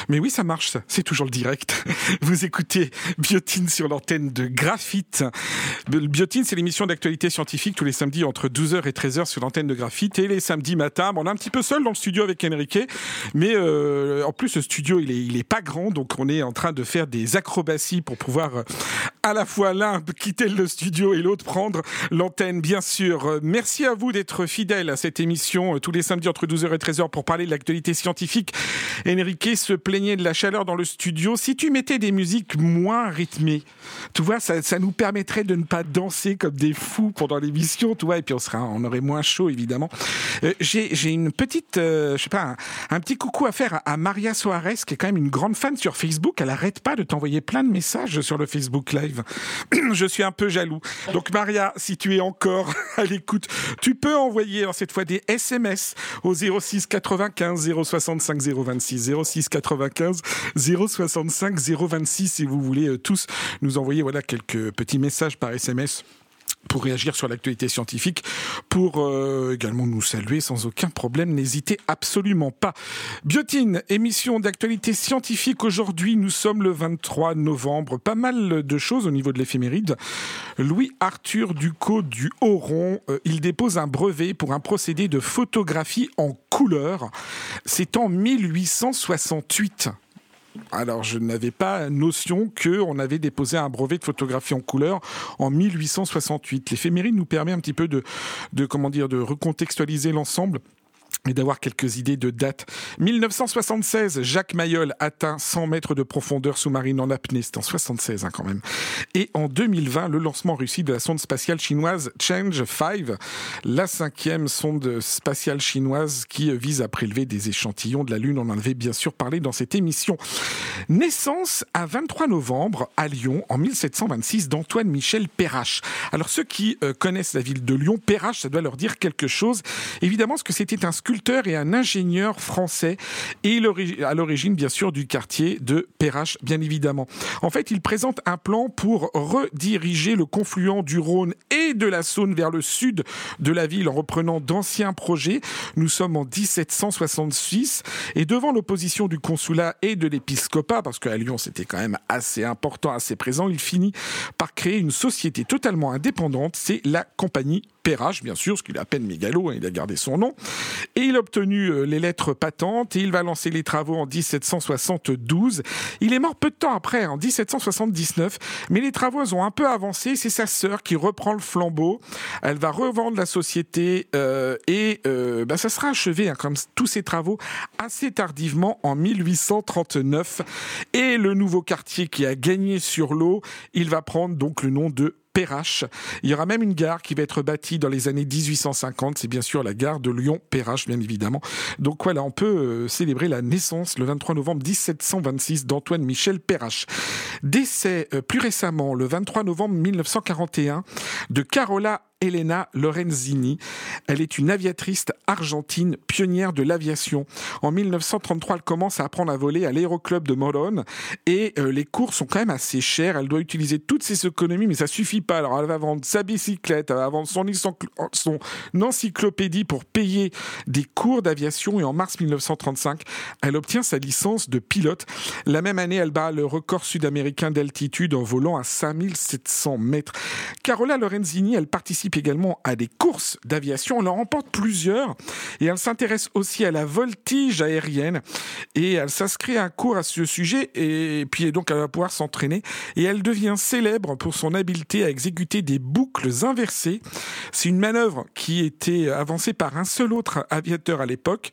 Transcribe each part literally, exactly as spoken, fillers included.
Mais oui, ça marche, ça. C'est toujours le direct. Vous écoutez Biotine sur l'antenne de Graphite. Biotine, c'est l'émission d'actualité scientifique tous les samedis entre douze heures et treize heures sur l'antenne de Graphite. Et les samedis matins, bon, on est un petit peu seul dans le studio avec Enrique, mais euh, en plus, le studio, il est, il est pas grand, donc on est en train de faire des acrobaties pour pouvoir euh, à la fois l'un quitter le studio et l'autre prendre l'antenne, bien sûr. Merci à vous d'être fidèles à cette émission euh, tous les samedis entre douze heures et treize heures pour parler de l'actualité scientifique. Enrique se plaignait de la chaleur dans le studio. Si tu mettais des musiques moins rythmées, tu vois, ça, ça nous permettrait de ne pas danser comme des fous pendant l'émission, tu vois, et puis on serait, on aurait moins chaud, évidemment. Euh, j'ai, j'ai une petite, euh, je sais pas, un, un petit coucou à faire à, à Maria Soares, qui est quand même une grande fan sur Facebook. Elle arrête pas de t'envoyer plein de messages sur le Facebook Live. Je suis un peu jaloux. Donc Maria, si tu es encore à l'écoute, tu peux envoyer alors, cette fois des S M S au zéro six quatre-vingt-quinze zéro soixante-cinq zéro vingt-six zéro six quatre-vingt-quinze zéro soixante-cinq zéro vingt-six si vous voulez euh, tous nous envoyer voilà quelques petits messages par S M S pour réagir sur l'actualité scientifique, pour euh, également nous saluer sans aucun problème, n'hésitez absolument pas. Biotine, émission d'actualité scientifique. Aujourd'hui, nous sommes le vingt-trois novembre. Pas mal de choses au niveau de l'éphéméride. Louis-Arthur Ducos du Haut-Rond, euh, il dépose un brevet pour un procédé de photographie en couleur. C'est en mille huit cent soixante-huit. Alors, je n'avais pas notion qu'on avait déposé un brevet de photographie en couleur en mille huit cent soixante-huit. L'éphéméride nous permet un petit peu de, de, comment dire, de recontextualiser l'ensemble et d'avoir quelques idées de date. mille neuf cent soixante-seize, Jacques Mayol atteint cent mètres de profondeur sous-marine en apnée. C'est en soixante-seize, hein, quand même. Et en deux mille vingt, le lancement réussi de la sonde spatiale chinoise Chang'e cinq, la cinquième sonde spatiale chinoise qui vise à prélever des échantillons de la Lune. On en avait bien sûr parlé dans cette émission. Naissance à vingt-trois novembre à Lyon en mille sept cent vingt-six d'Antoine Michel Perrache. Alors ceux qui euh, connaissent la ville de Lyon, Perrache, ça doit leur dire quelque chose. Évidemment, parce que c'était un sculpteur et un ingénieur français et à l'origine bien sûr du quartier de Perrache, bien évidemment. En fait, il présente un plan pour rediriger le confluent du Rhône et de la Saône vers le sud de la ville en reprenant d'anciens projets. Nous sommes en dix-sept cent soixante-six et devant l'opposition du consulat et de l'épiscopat, parce qu'à Lyon c'était quand même assez important, assez présent, il finit par créer une société totalement indépendante, c'est la compagnie Perrache, bien sûr, parce qu'il est à peine mégalo, hein, il a gardé son nom. Et il a obtenu euh, les lettres patentes et il va lancer les travaux en dix-sept cent soixante-douze. Il est mort peu de temps après, en dix-sept cent soixante-dix-neuf, mais les travaux ont un peu avancé. C'est sa sœur qui reprend le flambeau. Elle va revendre la société euh, et euh, bah, ça sera achevé, hein, comme tous ces travaux, assez tardivement en mille huit cent trente-neuf. Et le nouveau quartier qui a gagné sur l'eau, il va prendre donc le nom de Perrache. Il y aura même une gare qui va être bâtie dans les années dix-huit cent cinquante. C'est bien sûr la gare de Lyon-Perrache, bien évidemment. Donc voilà, on peut euh, célébrer la naissance le vingt-trois novembre dix-sept cent vingt-six d'Antoine Michel Perrache. Décès euh, plus récemment, le vingt-trois novembre mille neuf cent quarante et un, de Carola Elena Lorenzini. Elle est une aviatrice argentine, pionnière de l'aviation. En mille neuf cent trente-trois, elle commence à apprendre à voler à l'aéroclub de Morón et euh, les cours sont quand même assez chers. Elle doit utiliser toutes ses économies, mais ça suffit pas. Alors elle va vendre sa bicyclette, elle va vendre son, son encyclopédie pour payer des cours d'aviation et en mars mille neuf cent trente-cinq, elle obtient sa licence de pilote. La même année, elle bat le record sud-américain d'altitude en volant à cinq mille sept cents mètres. Carola Lorenzini, elle participe également à des courses d'aviation. Elle en remporte plusieurs et elle s'intéresse aussi à la voltige aérienne et elle s'inscrit à un cours à ce sujet et puis donc elle va pouvoir s'entraîner et elle devient célèbre pour son habileté à exécuter des boucles inversées. C'est une manœuvre qui était avancée par un seul autre aviateur à l'époque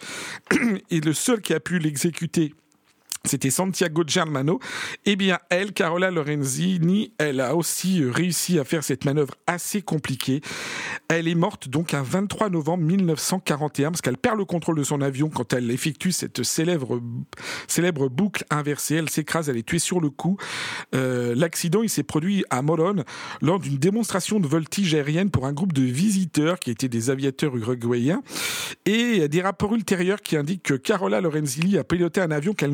et le seul qui a pu l'exécuter, c'était Santiago Germano. Eh bien, elle, Carola Lorenzini, elle a aussi réussi à faire cette manœuvre assez compliquée. Elle est morte donc un vingt-trois novembre mille neuf cent quarante et un parce qu'elle perd le contrôle de son avion quand elle effectue cette célèbre, célèbre boucle inversée. Elle s'écrase, elle est tuée sur le coup. Euh, l'accident, il s'est produit à Morón lors d'une démonstration de voltige aérienne pour un groupe de visiteurs qui étaient des aviateurs uruguayens. Et des rapports ultérieurs qui indiquent que Carola Lorenzini a piloté un avion qu'elle ne connaissait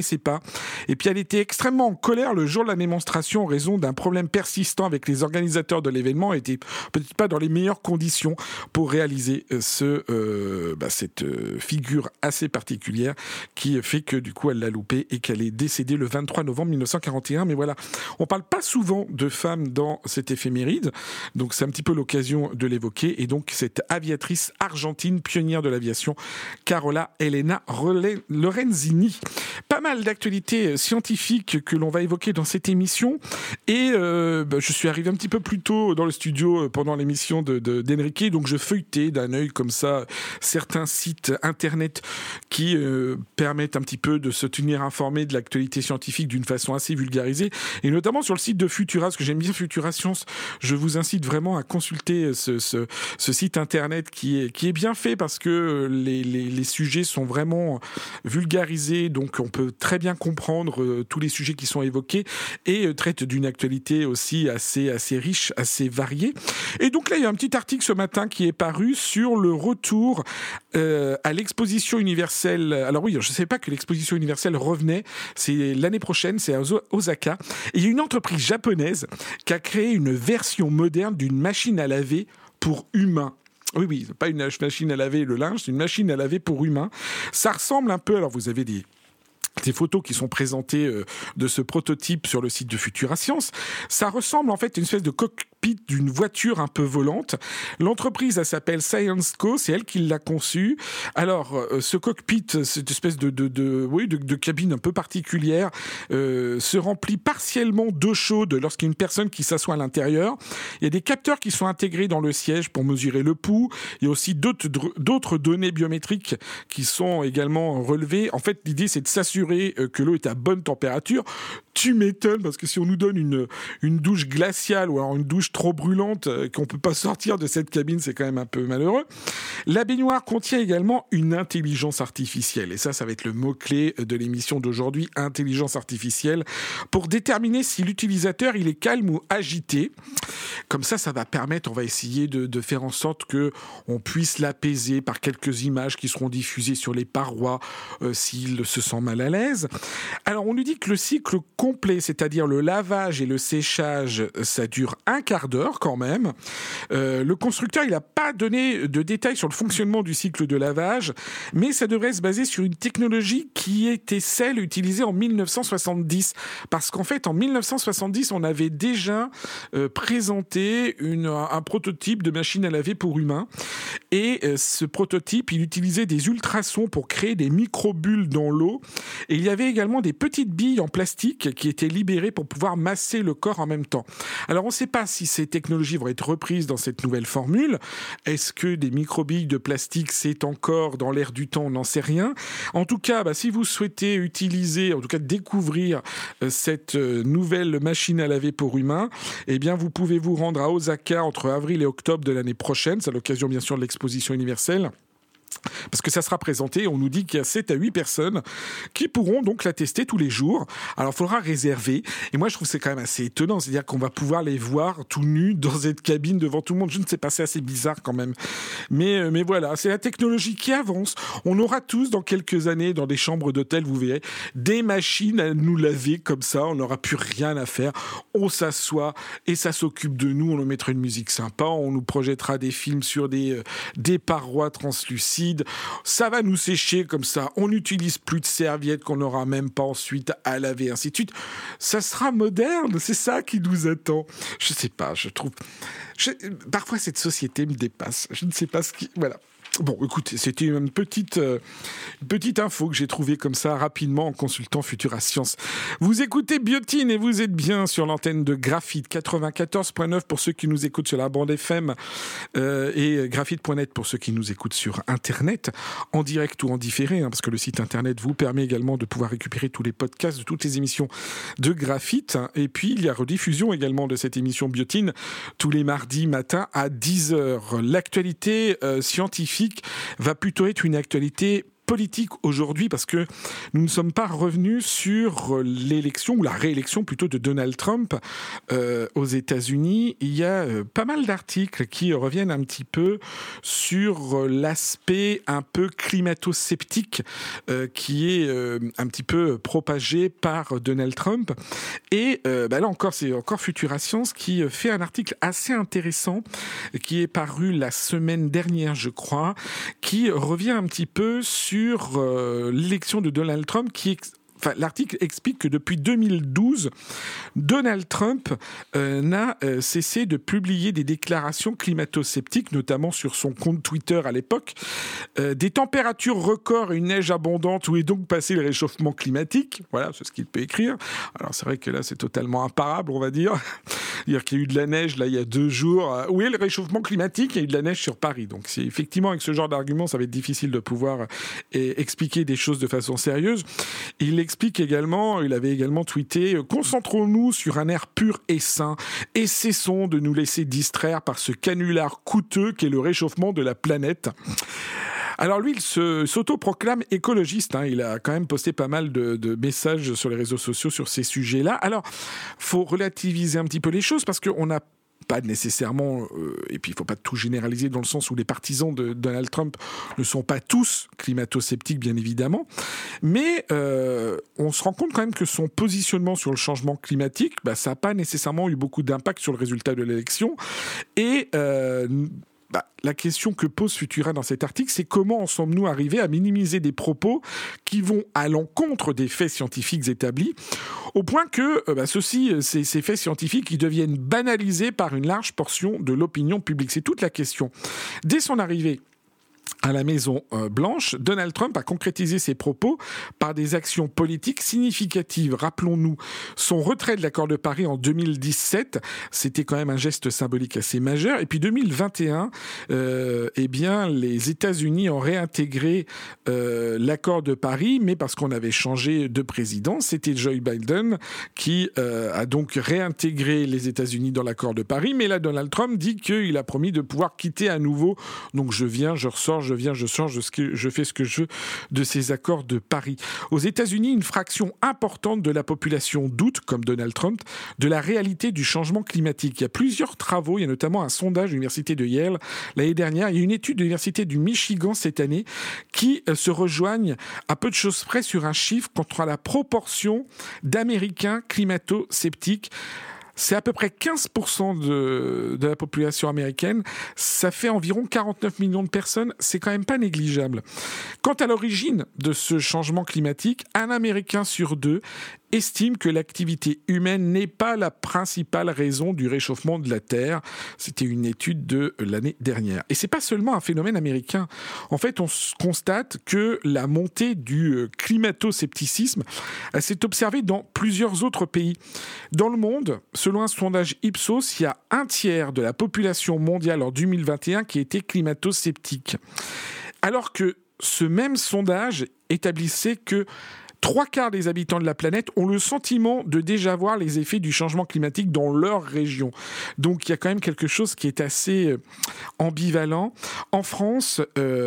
connaissait pas. Et puis elle était extrêmement en colère le jour de la démonstration en raison d'un problème persistant avec les organisateurs de l'événement. Elle était peut-être pas dans les meilleures conditions pour réaliser ce, euh, bah, cette figure assez particulière qui fait que du coup elle l'a loupé et qu'elle est décédée le vingt-trois novembre mille neuf cent quarante et un. Mais voilà, on parle pas souvent de femmes dans cette éphéméride, donc c'est un petit peu l'occasion de l'évoquer. Et donc cette aviatrice argentine, pionnière de l'aviation, Carola Elena Lorenzini. Pas mal d'actualités scientifiques que l'on va évoquer dans cette émission. Et euh, bah, je suis arrivé un petit peu plus tôt dans le studio pendant l'émission de, de, d'Enrique, donc je feuilletais d'un œil comme ça certains sites internet qui euh, permettent un petit peu de se tenir informé de l'actualité scientifique d'une façon assez vulgarisée, et notamment sur le site de Futura, parce que j'aime bien Futura Science. Je vous incite vraiment à consulter ce, ce, ce site internet qui est, qui est bien fait, parce que les, les, les sujets sont vraiment vulgarisés, donc on peut très bien comprendre euh, tous les sujets qui sont évoqués, et euh, traite d'une actualité aussi assez, assez riche, assez variée. Et donc là, il y a un petit article ce matin qui est paru sur le retour euh, à l'exposition universelle. Alors oui, je ne savais pas que l'exposition universelle revenait, c'est l'année prochaine, c'est à Osaka. Et il y a une entreprise japonaise qui a créé une version moderne d'une machine à laver pour humains. Oui, oui, pas une machine à laver le linge, c'est une machine à laver pour humains. Ça ressemble un peu, alors vous avez des... Ces photos qui sont présentées euh, de ce prototype sur le site de Futura Science, ça ressemble en fait à une espèce de cockpit d'une voiture un peu volante. L'entreprise, elle s'appelle ScienceCo, c'est elle qui l'a conçue. Alors, euh, ce cockpit, cette espèce de, de, de, oui, de, de cabine un peu particulière, euh, se remplit partiellement d'eau chaude lorsqu'il y a une personne qui s'assoit à l'intérieur. Il y a des capteurs qui sont intégrés dans le siège pour mesurer le pouls. Il y a aussi d'autres, d'autres données biométriques qui sont également relevées. En fait, l'idée, c'est de s'assurer que l'eau est à bonne température. Tu m'étonnes, parce que si on nous donne une, une douche glaciale ou alors une douche trop brûlante euh, qu'on ne peut pas sortir de cette cabine, c'est quand même un peu malheureux. La baignoire contient également une intelligence artificielle. Et ça, ça va être le mot-clé de l'émission d'aujourd'hui, intelligence artificielle, pour déterminer si l'utilisateur il est calme ou agité. Comme ça, ça va permettre, on va essayer de, de faire en sorte qu'on puisse l'apaiser par quelques images qui seront diffusées sur les parois euh, s'il se sent mal à l'aise. Alors, on nous dit que le cycle complet, c'est-à-dire le lavage et le séchage, ça dure un quart d'heure quand même. Euh, le constructeur, il n'a pas donné de détails sur le fonctionnement du cycle de lavage, mais ça devrait se baser sur une technologie qui était celle utilisée en mille neuf cent soixante-dix. Parce qu'en fait, en mille neuf cent soixante-dix, on avait déjà euh, présenté une, un prototype de machine à laver pour humains. Et euh, ce prototype, il utilisait des ultrasons pour créer des microbules dans l'eau. Et il y avait également des petites billes en plastique qui étaient libérées pour pouvoir masser le corps en même temps. Alors, on ne sait pas si ces technologies vont être reprises dans cette nouvelle formule. Est-ce que des microbilles de plastique, c'est encore dans l'air du temps? On n'en sait rien. En tout cas, bah, si vous souhaitez utiliser, en tout cas découvrir euh, cette euh, nouvelle machine à laver pour humains, eh bien, vous pouvez vous rendre à Osaka entre avril et octobre de l'année prochaine. C'est à l'occasion, bien sûr, de l'exposition universelle. Parce que ça sera présenté, on nous dit qu'il y a sept à huit personnes qui pourront donc la tester tous les jours. Alors, il faudra réserver. Et moi, je trouve que c'est quand même assez étonnant. C'est-à-dire qu'on va pouvoir les voir tout nus dans cette cabine devant tout le monde. Je ne sais pas, c'est assez bizarre quand même. Mais, mais voilà, c'est la technologie qui avance. On aura tous, dans quelques années, dans des chambres d'hôtel, vous verrez, des machines à nous laver comme ça. On n'aura plus rien à faire. On s'assoit et ça s'occupe de nous. On nous mettra une musique sympa. On nous projettera des films sur des, euh, des parois translucides. Ça va nous sécher comme ça. On n'utilise plus de serviettes qu'on n'aura même pas ensuite à laver, ainsi de suite. Ça sera moderne, c'est ça qui nous attend. Je sais pas, je trouve... Je... Parfois, cette société me dépasse. Je ne sais pas ce qui... Voilà. Bon, écoutez, c'était une petite, euh, une petite info que j'ai trouvée comme ça rapidement en consultant Futura Science. Vous écoutez Biotine et vous êtes bien sur l'antenne de Graphite quatre-vingt-quatorze point neuf pour ceux qui nous écoutent sur la bande F M euh, et graphite point net pour ceux qui nous écoutent sur Internet, en direct ou en différé, hein, parce que le site Internet vous permet également de pouvoir récupérer tous les podcasts de toutes les émissions de Graphite. Et puis, il y a rediffusion également de cette émission Biotine tous les mardis matins à dix heures. L'actualité euh, scientifique va plutôt être une actualité politique aujourd'hui, parce que nous ne sommes pas revenus sur l'élection, ou la réélection plutôt, de Donald Trump euh, aux États-Unis. Il y a euh, pas mal d'articles qui reviennent un petit peu sur l'aspect un peu climato-sceptique euh, qui est euh, un petit peu propagé par Donald Trump. Et euh, bah là encore, c'est encore Futura Science qui fait un article assez intéressant qui est paru la semaine dernière, je crois, qui revient un petit peu sur euh, l'élection de Donald Trump, qui est Enfin, l'article explique que depuis deux mille douze, Donald Trump euh, n'a euh, cessé de publier des déclarations climato-sceptiques, notamment sur son compte Twitter à l'époque. Euh, des températures records et une neige abondante, où est donc passé le réchauffement climatique. Voilà, c'est ce qu'il peut écrire. Alors c'est vrai que là, c'est totalement imparable, on va dire. Dire qu'il y a eu de la neige là il y a deux jours. Euh, où est le réchauffement climatique ? Il y a eu de la neige sur Paris. Donc c'est effectivement avec ce genre d'argument, ça va être difficile de pouvoir euh, expliquer des choses de façon sérieuse. Il explique également, il avait également tweeté « Concentrons-nous sur un air pur et sain et cessons de nous laisser distraire par ce canular coûteux qu'est le réchauffement de la planète. » Alors lui, il se, s'autoproclame écologiste. Hein. Il a quand même posté pas mal de, de messages sur les réseaux sociaux sur ces sujets-là. Alors, faut relativiser un petit peu les choses parce qu'on a pas nécessairement, euh, et puis il ne faut pas tout généraliser dans le sens où les partisans de Donald Trump ne sont pas tous climato-sceptiques, bien évidemment, mais euh, on se rend compte quand même que son positionnement sur le changement climatique, bah, ça n'a pas nécessairement eu beaucoup d'impact sur le résultat de l'élection, et euh, Bah, la question que pose Futura dans cet article, c'est comment en sommes-nous arrivés à minimiser des propos qui vont à l'encontre des faits scientifiques établis, au point que euh, bah, ceux-ci, ces, ces faits scientifiques, ils deviennent banalisés par une large portion de l'opinion publique. C'est toute la question. Dès son arrivée à la Maison Blanche, Donald Trump a concrétisé ses propos par des actions politiques significatives. Rappelons-nous son retrait de l'accord de Paris en deux mille dix-sept, c'était quand même un geste symbolique assez majeur. Et puis deux mille vingt et un, euh, eh bien, les États-Unis ont réintégré euh, l'accord de Paris, mais parce qu'on avait changé de président, c'était Joe Biden qui euh, a donc réintégré les États-Unis dans l'accord de Paris. Mais là, Donald Trump dit qu'il a promis de pouvoir quitter à nouveau. Donc je viens, je ressors, je viens, je sors, je, je fais ce que je veux de ces accords de Paris. Aux États-Unis, une fraction importante de la population doute, comme Donald Trump, de la réalité du changement climatique. Il y a plusieurs travaux, il y a notamment un sondage de l'université de Yale l'année dernière, il y a une étude de l'université du Michigan cette année qui se rejoignent à peu de choses près sur un chiffre contre la proportion d'Américains climato-sceptiques. C'est à peu près quinze pour cent de, de la population américaine. Ça fait environ quarante-neuf millions de personnes. C'est quand même pas négligeable. Quant à l'origine de ce changement climatique, un Américain sur deux estime que l'activité humaine n'est pas la principale raison du réchauffement de la Terre. C'était une étude de l'année dernière. Et c'est pas seulement un phénomène américain. En fait, on constate que la montée du climato-scepticisme s'est observée dans plusieurs autres pays. Dans le monde, selon un sondage Ipsos, il y a un tiers de la population mondiale en deux mille vingt et un qui était climato-sceptique. Alors que ce même sondage établissait que trois quarts des habitants de la planète ont le sentiment de déjà voir les effets du changement climatique dans leur région. Donc il y a quand même quelque chose qui est assez ambivalent. En France,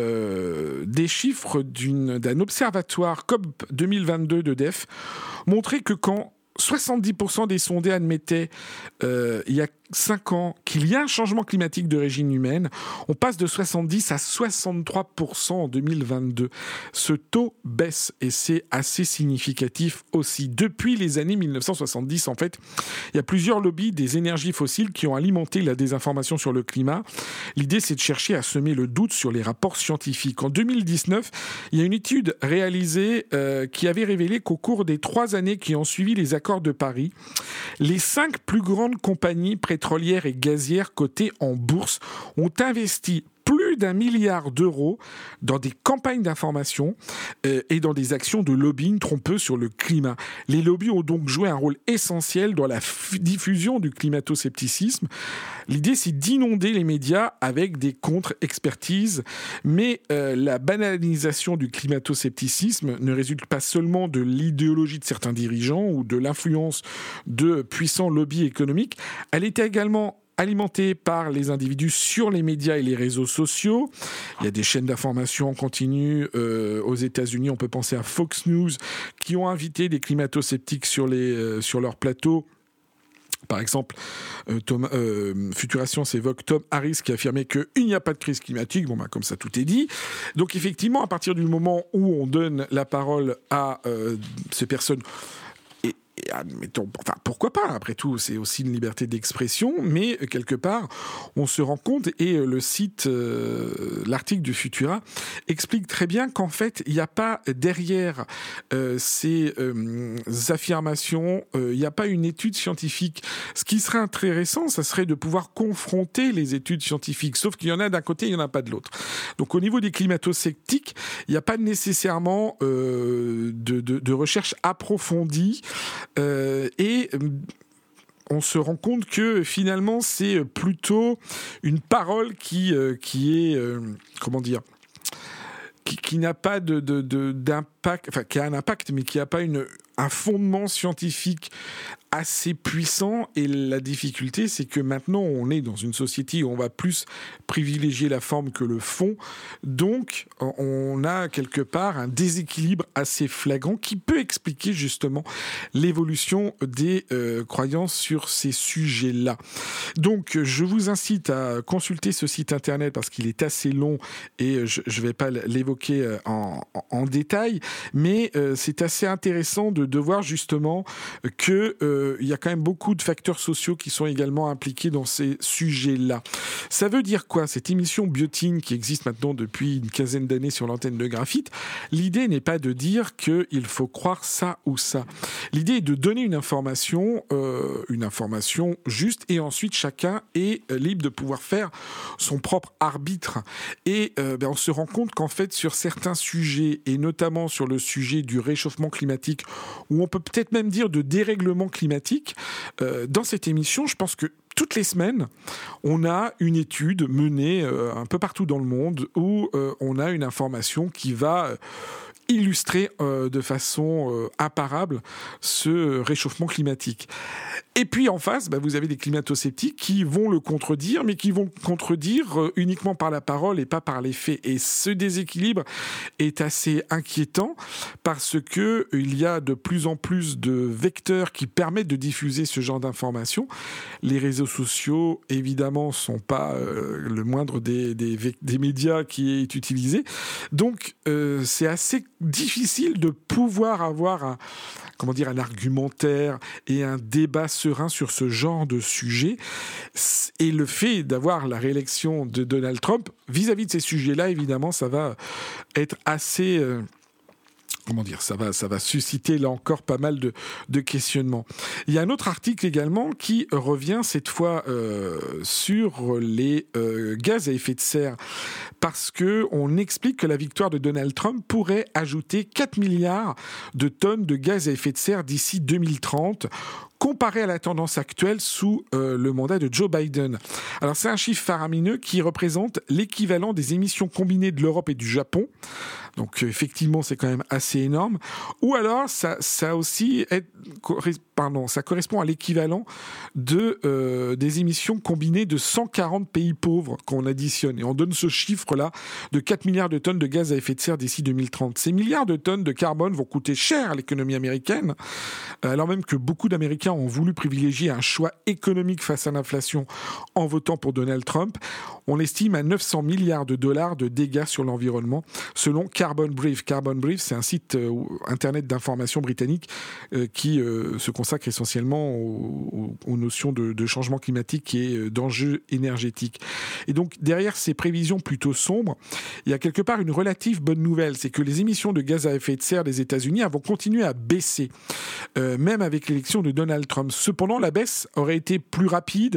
euh, des chiffres d'une, d'un observatoire C O P deux mille vingt-deux de D E F montraient que quand soixante-dix pour cent des sondés admettaient euh, il y a cinq ans qu'il y a un changement climatique d'origine humaine, on passe de soixante-dix à soixante-trois pour cent en deux mille vingt-deux. Ce taux baisse et c'est assez significatif aussi. Depuis les années mille neuf cent soixante-dix, en fait, il y a plusieurs lobbies des énergies fossiles qui ont alimenté la désinformation sur le climat. L'idée, c'est de chercher à semer le doute sur les rapports scientifiques. En deux mille dix-neuf, il y a une étude réalisée euh, qui avait révélé qu'au cours des trois années qui ont suivi les accords de Paris, les cinq plus grandes compagnies pétrolières et gazières cotées en bourse ont investi plus d'un milliard d'euros dans des campagnes d'information euh, et dans des actions de lobbying trompeux sur le climat. Les lobbies ont donc joué un rôle essentiel dans la f- diffusion du climato-scepticisme. L'idée, c'est d'inonder les médias avec des contre-expertises, mais euh, la banalisation du climato-scepticisme ne résulte pas seulement de l'idéologie de certains dirigeants ou de l'influence de puissants lobbies économiques, elle était également alimenté par les individus sur les médias et les réseaux sociaux. Il y a des chaînes d'information en continu euh, aux États-Unis. On peut penser à Fox News qui ont invité des climato-sceptiques sur, les, euh, sur leur plateau. Par exemple, euh, Tom, euh, Futura Science évoque Tom Harris qui a affirmé qu'il n'y a pas de crise climatique. Bon, bah, comme ça, tout est dit. Donc, effectivement, à partir du moment où on donne la parole à euh, ces personnes... Et admettons, enfin, pourquoi pas, après tout, c'est aussi une liberté d'expression, mais quelque part, on se rend compte, et le site, euh, l'article du Futura, explique très bien qu'en fait, il n'y a pas derrière euh, ces euh, affirmations, euh, il n'y a pas une étude scientifique. Ce qui serait intéressant, ça serait de pouvoir confronter les études scientifiques, sauf qu'il y en a d'un côté, il n'y en a pas de l'autre. Donc au niveau des climato-sceptiques, il n'y a pas nécessairement euh, de, de, de recherche approfondie. Euh, et on se rend compte que finalement c'est plutôt une parole qui, euh, qui est, euh, comment dire, qui, qui n'a pas de, de, de, d'impact, enfin qui a un impact mais qui n'a pas une, un fondement scientifique assez puissant. Et la difficulté, c'est que maintenant on est dans une société où on va plus privilégier la forme que le fond, donc on a quelque part un déséquilibre assez flagrant qui peut expliquer justement l'évolution des euh, croyances sur ces sujets-là. Donc je vous incite à consulter ce site internet parce qu'il est assez long et je ne vais pas l'évoquer en, en, en détail, mais euh, c'est assez intéressant de, de voir justement que euh, il y a quand même beaucoup de facteurs sociaux qui sont également impliqués dans ces sujets-là. Ça veut dire quoi, cette émission Biotine qui existe maintenant depuis une quinzaine d'années sur l'antenne de Graphite? L'idée n'est pas de dire qu'il faut croire ça ou ça. L'idée est de donner une information, euh, une information juste, et ensuite chacun est libre de pouvoir faire son propre arbitre. Et euh, ben, on se rend compte qu'en fait, sur certains sujets, et notamment sur le sujet du réchauffement climatique, ou on peut peut-être même dire de dérèglement climatique, Euh, dans cette émission, je pense que toutes les semaines, on a une étude menée euh, un peu partout dans le monde où euh, on a une information qui va euh, illustrer euh, de façon euh, imparable ce réchauffement climatique. Et puis en face, bah, vous avez des climato-sceptiques qui vont le contredire, mais qui vont contredire euh, uniquement par la parole et pas par les faits. Et ce déséquilibre est assez inquiétant parce que il y a de plus en plus de vecteurs qui permettent de diffuser ce genre d'informations. Les réseaux sociaux, évidemment, sont pas euh, le moindre des, des, des médias qui est utilisé. Donc, euh, c'est assez difficile de pouvoir avoir un, comment dire, un argumentaire et un débat serein sur ce genre de sujet. Et le fait d'avoir la réélection de Donald Trump vis-à-vis de ces sujets-là, évidemment, ça va être assez... Euh, Comment dire, ça va, ça va susciter là encore pas mal de, de questionnements. Il y a un autre article également qui revient cette fois euh, sur les euh, gaz à effet de serre, parce que on explique que la victoire de Donald Trump pourrait ajouter quatre milliards de tonnes de gaz à effet de serre d'ici deux mille trente, comparé à la tendance actuelle sous euh, le mandat de Joe Biden. Alors c'est un chiffre faramineux qui représente l'équivalent des émissions combinées de l'Europe et du Japon. Donc effectivement, c'est quand même assez énorme. Ou alors, ça, ça aussi est, pardon, ça correspond à l'équivalent de euh, des émissions combinées de cent quarante pays pauvres qu'on additionne. Et on donne ce chiffre-là de quatre milliards de tonnes de gaz à effet de serre d'ici deux mille trente. Ces milliards de tonnes de carbone vont coûter cher à l'économie américaine, alors même que beaucoup d'Américains ont voulu privilégier un choix économique face à l'inflation en votant pour Donald Trump. On estime à neuf cents milliards de dollars de dégâts sur l'environnement, selon Carbon Brief. Carbon Brief, c'est un site euh, internet d'information britannique euh, qui euh, se consacre essentiellement aux, aux, aux notions de, de changement climatique et euh, d'enjeux énergétiques. Et donc, derrière ces prévisions plutôt sombres, il y a quelque part une relative bonne nouvelle, c'est que les émissions de gaz à effet de serre des États-Unis vont continuer à baisser, euh, même avec l'élection de Donald Trump. Cependant, la baisse aurait été plus rapide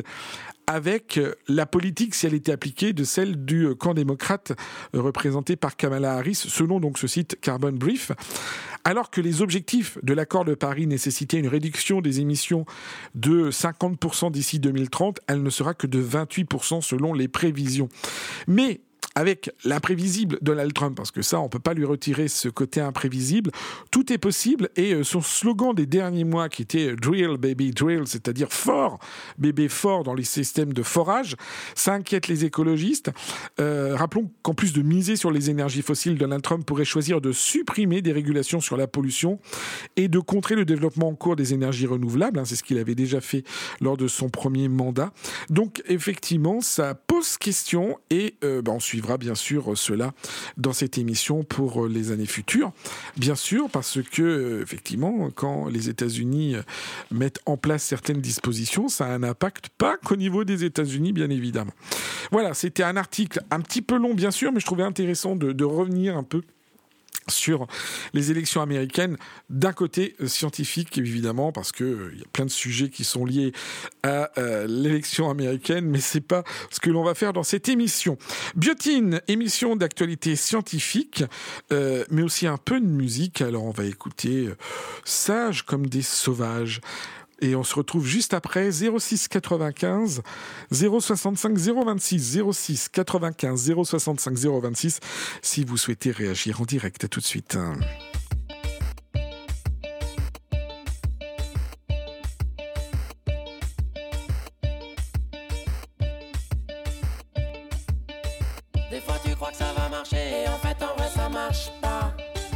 avec la politique, si elle était appliquée, de celle du camp démocrate représenté par Kamala Harris, selon donc ce site Carbon Brief. Alors que les objectifs de l'accord de Paris nécessitaient une réduction des émissions de cinquante pour cent d'ici deux mille trente, elle ne sera que de vingt-huit pour cent selon les prévisions. Mais avec l'imprévisible Donald Trump, parce que ça, on peut pas lui retirer ce côté imprévisible. Tout est possible, et euh, son slogan des derniers mois, qui était « Drill, baby, drill », c'est-à-dire « fort, bébé, fort » dans les systèmes de forage, ça inquiète les écologistes. Euh, rappelons qu'en plus de miser sur les énergies fossiles, Donald Trump pourrait choisir de supprimer des régulations sur la pollution et de contrer le développement en cours des énergies renouvelables. Hein, c'est ce qu'il avait déjà fait lors de son premier mandat. Donc, effectivement, ça pose question, et euh, bah, on suivra bien sûr cela dans cette émission pour les années futures. Bien sûr, parce que, euh, effectivement, quand les États-Unis mettent en place certaines dispositions, ça a un impact pas qu'au niveau des États-Unis, bien évidemment. Voilà, c'était un article un petit peu long, bien sûr, mais je trouvais intéressant de, de revenir un peu sur les élections américaines, d'un côté euh, scientifique évidemment, parce que euh, y a plein de sujets qui sont liés à euh, l'élection américaine, mais c'est pas ce que l'on va faire dans cette émission. Biotine, émission d'actualité scientifique, euh, mais aussi un peu de musique. Alors on va écouter euh, Sage comme des sauvages. Et on se retrouve juste après. Zéro six quatre-vingt-quinze zéro soixante-cinq zéro vingt-six, zéro six quatre-vingt-quinze zéro soixante-cinq zéro vingt-six si vous souhaitez réagir en direct. À tout de suite. Des fois tu crois que ça va marcher et en fait en vrai ça marche pas.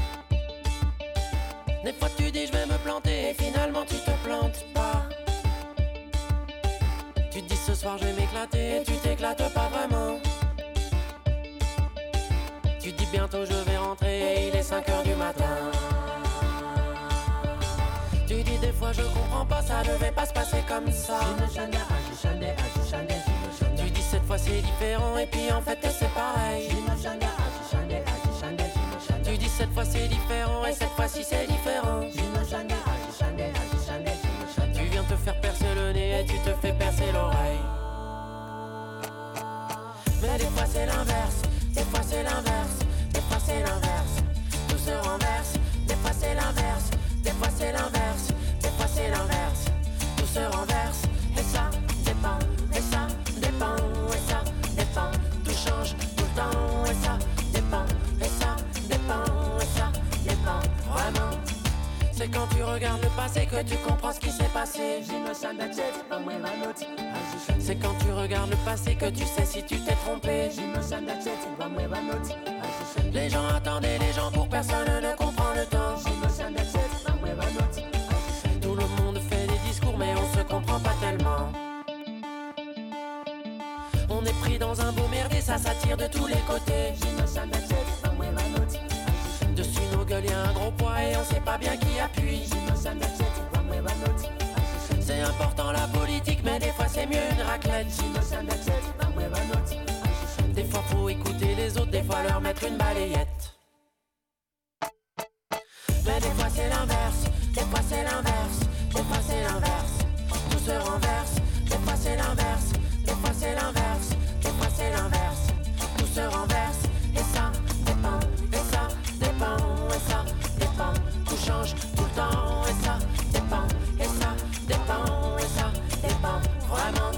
Des fois tu dis je vais me planter et finalement tu te plantes pas. Tu te dis ce soir je vais m'éclater et tu t'éclates pas vraiment. Tu te dis bientôt je vais rentrer et il est cinq heures du matin. Tu dis des fois je comprends pas, ça devait pas se passer comme ça. Tu dis cette fois c'est différent et puis en fait c'est pareil. Tu dis cette fois c'est différent et cette fois-ci c'est différent. Tu viens te faire percer le nez et tu te fais percer l'oreille. Mais des fois c'est l'inverse, des fois c'est l'inverse, des fois c'est l'inverse. Tout se renverse, des fois c'est l'inverse, des fois c'est l'inverse, des fois c'est l'inverse. Tout se renverse et ça dépend, et ça dépend, et ça dépend. Tout change tout le temps et ça dépend, et ça dépend, et ça dépend. Vraiment, c'est quand tu regardes le passé que tu comprends ce qui s'est passé. C'est quand tu regardes le passé que tu sais si tu t'es trompé. Les gens attendaient les gens pour personne ne comprend le temps. Tout le monde fait des discours mais on se comprend pas tellement. On est pris dans un beau merdier, ça s'attire de tous les côtés. Dessus nos gueules y'a un gros poids et on sait pas bien qui appuie. C'est important la politique mais des fois c'est mieux une raclette. Des fois faut écouter les autres, des fois leur mettre une balayette. Mais des fois c'est l'inverse, des fois c'est l'inverse, des fois c'est l'inverse. Tout se renverse, des fois c'est l'inverse, des fois c'est l'inverse, des fois c'est l'inverse. Tout se renverse et ça dépend, et ça dépend, et ça dépend. Tout change tout le temps et ça dépend, et ça dépend, et ça dépend. Vraiment.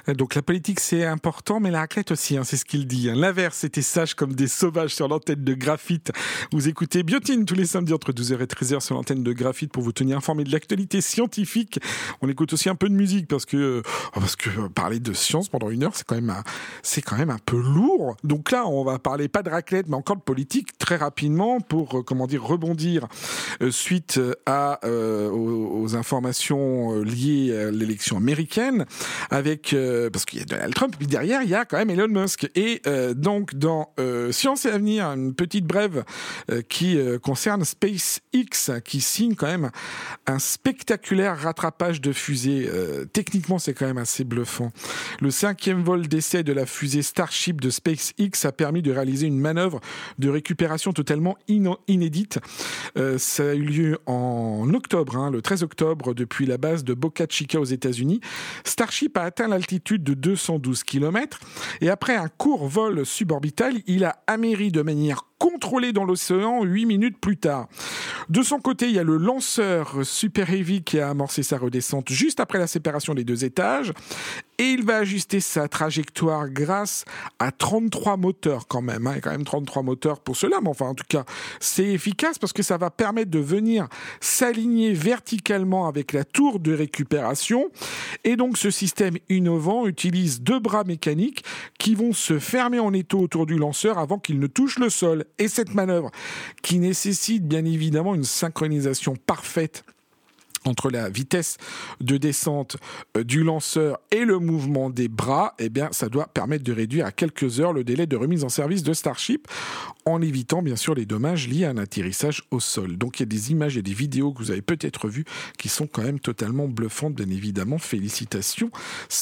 Donc la politique c'est important, mais la raclette aussi, hein, c'est ce qu'il dit. Hein. L'inverse, c'était sage comme des sauvages sur l'antenne de Graphite. Vous écoutez Biotine tous les samedis entre douze heures et treize heures sur l'antenne de Graphite pour vous tenir informé de l'actualité scientifique. On écoute aussi un peu de musique parce que parce que parler de science pendant une heure, c'est quand même un, c'est quand même un peu lourd. Donc là, on va parler pas de raclette, mais encore de politique très rapidement pour comment dire rebondir euh, suite à euh, aux, aux informations liées à l'élection américaine avec euh, parce qu'il y a Donald Trump, puis derrière il y a quand même Elon Musk. Et euh, donc dans euh, Science et Avenir, une petite brève euh, qui euh, concerne SpaceX, qui signe quand même un spectaculaire rattrapage de fusée. Euh, techniquement, c'est quand même assez bluffant. Le cinquième vol d'essai de la fusée Starship de SpaceX a permis de réaliser une manœuvre de récupération totalement in- inédite. Euh, ça a eu lieu en octobre, hein, le treize octobre, depuis la base de Boca Chica aux États-Unis. Starship a atteint l'altitude de deux cent douze kilomètres et après un court vol suborbital, il a améri de manière contrôlé dans l'océan huit minutes plus tard. De son côté, il y a le lanceur Super Heavy qui a amorcé sa redescente juste après la séparation des deux étages et il va ajuster sa trajectoire grâce à trente-trois moteurs quand même. Hein. Il y a quand même trente-trois moteurs pour cela, mais enfin en tout cas c'est efficace parce que ça va permettre de venir s'aligner verticalement avec la tour de récupération et donc ce système innovant utilise deux bras mécaniques qui vont se fermer en étau autour du lanceur avant qu'il ne touche le sol. Et cette manœuvre, qui nécessite bien évidemment une synchronisation parfaite entre la vitesse de descente du lanceur et le mouvement des bras, eh bien, ça doit permettre de réduire à quelques heures le délai de remise en service de Starship, en évitant bien sûr les dommages liés à un atterrissage au sol. Donc il y a des images et des vidéos que vous avez peut-être vues qui sont quand même totalement bluffantes, bien évidemment. Félicitations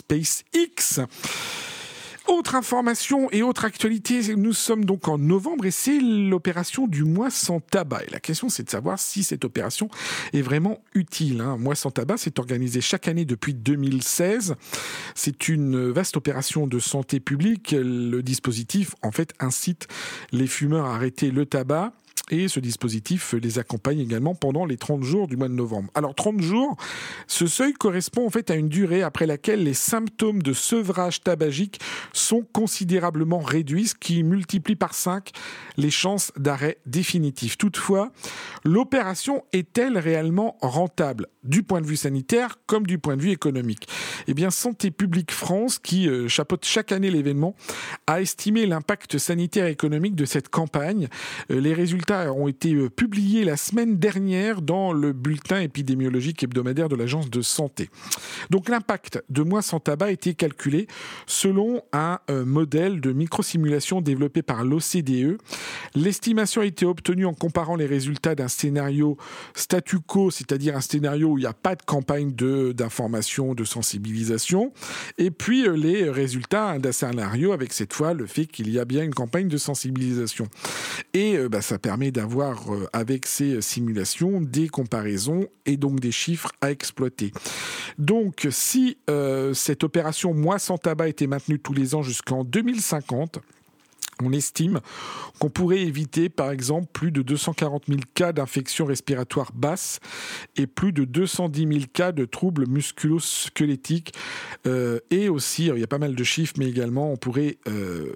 SpaceX. Autre information et autre actualité, nous sommes donc en novembre et c'est l'opération du mois sans tabac. Et la question, c'est de savoir si cette opération est vraiment utile. Hein. Mois sans tabac, c'est organisé chaque année depuis deux mille seize. C'est une vaste opération de santé publique. Le dispositif, en fait, incite les fumeurs à arrêter le tabac. Et ce dispositif les accompagne également pendant les trente jours du mois de novembre. Alors trente jours, ce seuil correspond en fait à une durée après laquelle les symptômes de sevrage tabagique sont considérablement réduits, ce qui multiplie par cinq les chances d'arrêt définitif. Toutefois, l'opération est-elle réellement rentable du point de vue sanitaire comme du point de vue économique ? Eh bien, Santé publique France, qui euh, chapeaute chaque année l'événement, a estimé l'impact sanitaire et économique de cette campagne. Euh, les résultats ont été publiés la semaine dernière dans le bulletin épidémiologique hebdomadaire de l'Agence de santé. Donc l'impact de mois sans tabac a été calculé selon un euh, modèle de microsimulation développé par l'O C D E. L'estimation a été obtenue en comparant les résultats d'un scénario statu quo, c'est-à-dire un scénario où il n'y a pas de campagne de, d'information, de sensibilisation, et puis euh, les résultats d'un scénario avec cette fois le fait qu'il y a bien une campagne de sensibilisation. Et euh, bah, ça permet d'avoir euh, avec ces simulations des comparaisons et donc des chiffres à exploiter. Donc si euh, cette opération Mois sans tabac était maintenue tous les ans jusqu'en deux mille cinquante, on estime qu'on pourrait éviter, par exemple, plus de deux cent quarante mille cas d'infections respiratoires basses et plus de deux cent dix mille cas de troubles musculo-squelettiques. Euh, et aussi, il y a pas mal de chiffres, mais également, on pourrait euh,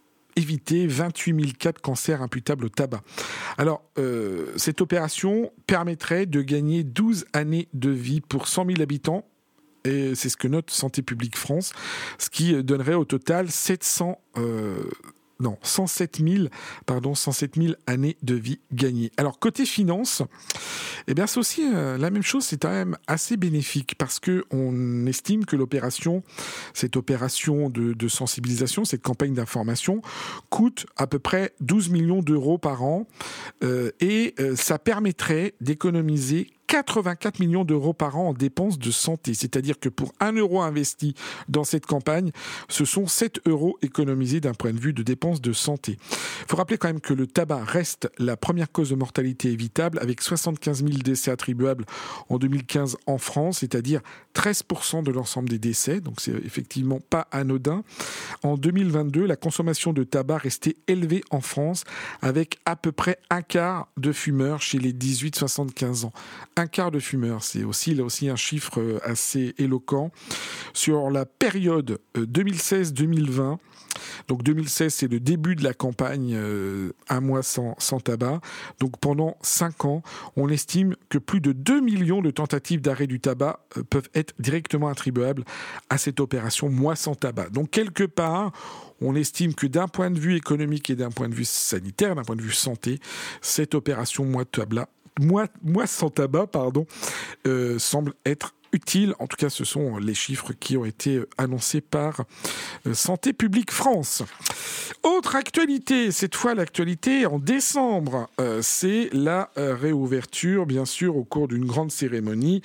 éviter vingt-huit mille cas de cancer imputables au tabac. Alors, euh, cette opération permettrait de gagner douze années de vie pour cent mille habitants. Et c'est ce que note Santé publique France, ce qui donnerait au total sept cents... Euh, Non, cent sept mille, pardon, cent sept mille années de vie gagnées. Alors, côté finance, eh bien, c'est aussi euh, la même chose, c'est quand même assez bénéfique parce que on estime que l'opération, cette opération de, de sensibilisation, cette campagne d'information, coûte à peu près douze millions d'euros par an euh, et euh, ça permettrait d'économiser quatre-vingt-quatre millions d'euros par an en dépenses de santé. C'est-à-dire que pour un euro investi dans cette campagne, ce sont sept euros économisés d'un point de vue de dépenses de santé. Il faut rappeler quand même que le tabac reste la première cause de mortalité évitable avec soixante-quinze mille décès attribuables en deux mille quinze en France, c'est-à-dire treize pour cent de l'ensemble des décès. Donc c'est effectivement pas anodin. En deux mille vingt-deux, la consommation de tabac restait élevée en France avec à peu près un quart de fumeurs chez les dix-huit soixante-quinze ans. un quart de fumeurs. C'est aussi, là aussi un chiffre assez éloquent. Sur la période deux mille seize deux mille vingt, donc deux mille seize, c'est le début de la campagne euh, Un mois sans, sans tabac. Donc pendant cinq ans, on estime que plus de deux millions de tentatives d'arrêt du tabac euh, peuvent être directement attribuables à cette opération Mois sans tabac. Donc quelque part, on estime que d'un point de vue économique et d'un point de vue sanitaire, d'un point de vue santé, cette opération Mois de tabac, Mois, Mois sans tabac, pardon, euh, semble être utile. En tout cas, ce sont les chiffres qui ont été annoncés par Santé publique France. Autre actualité, cette fois l'actualité en décembre, euh, c'est la euh, réouverture, bien sûr, au cours d'une grande cérémonie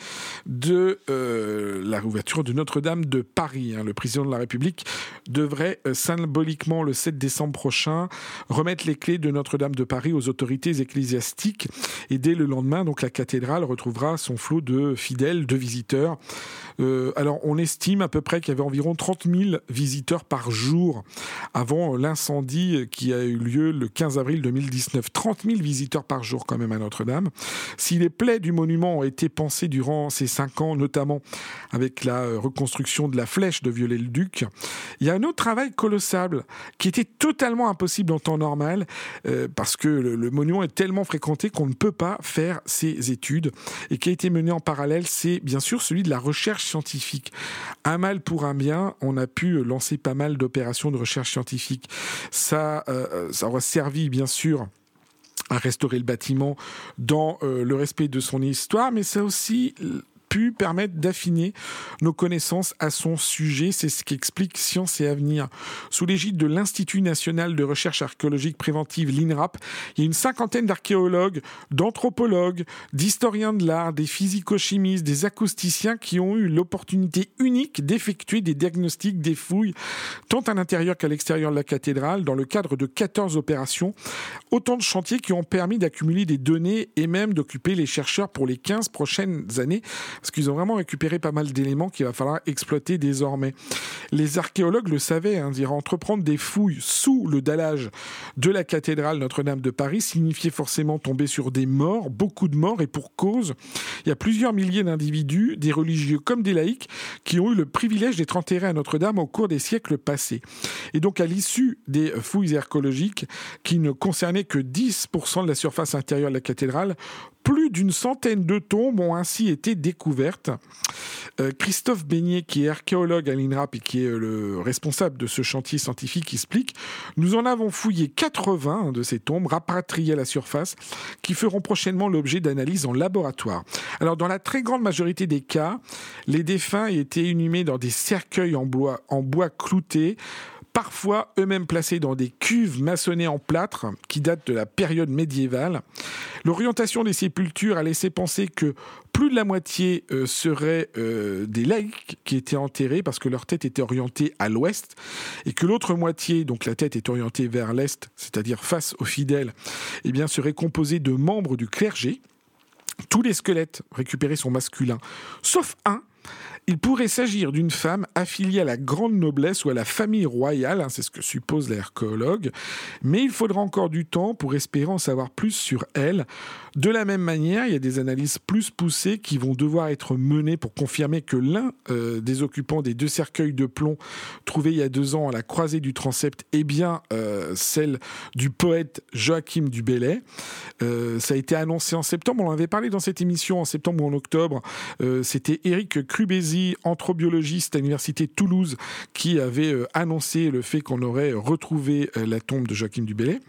de euh, la réouverture de Notre-Dame de Paris. Hein. Le président de la République devrait euh, symboliquement, le sept décembre prochain, remettre les clés de Notre-Dame de Paris aux autorités ecclésiastiques. Et dès le lendemain, donc, la cathédrale retrouvera son flot de fidèles, de visiteurs. Euh, alors, on estime à peu près qu'il y avait environ trente mille visiteurs par jour avant l'incendie qui a eu lieu le quinze avril deux mille dix-neuf. trente mille visiteurs par jour quand même à Notre-Dame. Si les plaies du monument ont été pensées durant ces cinq ans, notamment avec la reconstruction de la flèche de Viollet-le-Duc, il y a un autre travail colossal qui était totalement impossible en temps normal euh, parce que le, le monument est tellement fréquenté qu'on ne peut pas faire ces études et qui a été mené en parallèle, c'est bien sûr celui de la recherche scientifique. Un mal pour un bien, on a pu lancer pas mal d'opérations de recherche scientifique. Ça, euh, ça aura servi, bien sûr, à restaurer le bâtiment dans euh, le respect de son histoire, mais ça a aussi pu permettre d'affiner nos connaissances à son sujet. C'est ce qu'explique Science et Avenir. Sous l'égide de l'Institut national de recherche archéologique préventive, l'INRAP, il y a une cinquantaine d'archéologues, d'anthropologues, d'historiens de l'art, des physico-chimistes, des acousticiens qui ont eu l'opportunité unique d'effectuer des diagnostics, des fouilles, tant à l'intérieur qu'à l'extérieur de la cathédrale, dans le cadre de quatorze opérations. Autant de chantiers qui ont permis d'accumuler des données et même d'occuper les chercheurs pour les quinze prochaines années, parce qu'ils ont vraiment récupéré pas mal d'éléments qu'il va falloir exploiter désormais. Les archéologues le savaient, hein, dire entreprendre des fouilles sous le dallage de la cathédrale Notre-Dame de Paris signifiait forcément tomber sur des morts, beaucoup de morts, et pour cause. Il y a plusieurs milliers d'individus, des religieux comme des laïcs, qui ont eu le privilège d'être enterrés à Notre-Dame au cours des siècles passés. Et donc, à l'issue des fouilles archéologiques, qui ne concernaient que dix pour cent de la surface intérieure de la cathédrale, plus d'une centaine de tombes ont ainsi été découvertes. Euh, Christophe Beignet, qui est archéologue à l'INRAP et qui est le responsable de ce chantier scientifique, explique « Nous en avons fouillé quatre-vingts de ces tombes rapatriées à la surface qui feront prochainement l'objet d'analyses en laboratoire. » Alors, dans la très grande majorité des cas, les défunts étaient inhumés dans des cercueils en bois, en bois clouté, parfois eux-mêmes placés dans des cuves maçonnées en plâtre qui datent de la période médiévale. L'orientation des sépultures a laissé penser que plus de la moitié euh, seraient euh, des laïcs qui étaient enterrés parce que leur tête était orientée à l'ouest et que l'autre moitié, donc la tête est orientée vers l'est, c'est-à-dire face aux fidèles, eh bien, serait composée de membres du clergé. Tous les squelettes récupérés sont masculins, sauf un. Il pourrait s'agir d'une femme affiliée à la grande noblesse ou à la famille royale, hein, c'est ce que suppose l'archéologue, mais il faudra encore du temps pour espérer en savoir plus sur elle. De la même manière, il y a des analyses plus poussées qui vont devoir être menées pour confirmer que l'un euh, des occupants des deux cercueils de plomb trouvés il y a deux ans à la croisée du transept est bien euh, celle du poète Joachim du Bellay. Euh, ça a été annoncé en septembre, on en avait parlé dans cette émission en septembre ou en octobre. Euh, c'était Éric Crubézy, anthrobiologiste à l'université de Toulouse, qui avait euh, annoncé le fait qu'on aurait retrouvé euh, la tombe de Joachim du Bellay.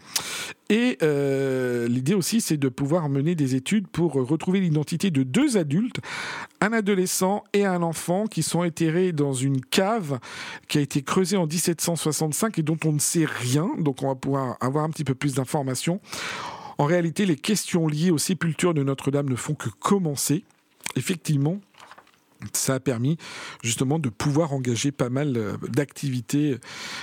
Et euh, l'idée aussi, c'est de pouvoir mener des études pour retrouver l'identité de deux adultes, un adolescent et un enfant, qui sont enterrés dans une cave qui a été creusée en dix-sept cent soixante-cinq et dont on ne sait rien. Donc on va pouvoir avoir un petit peu plus d'informations. En réalité, les questions liées aux sépultures de Notre-Dame ne font que commencer. Effectivement, Ça a permis justement de pouvoir engager pas mal d'activités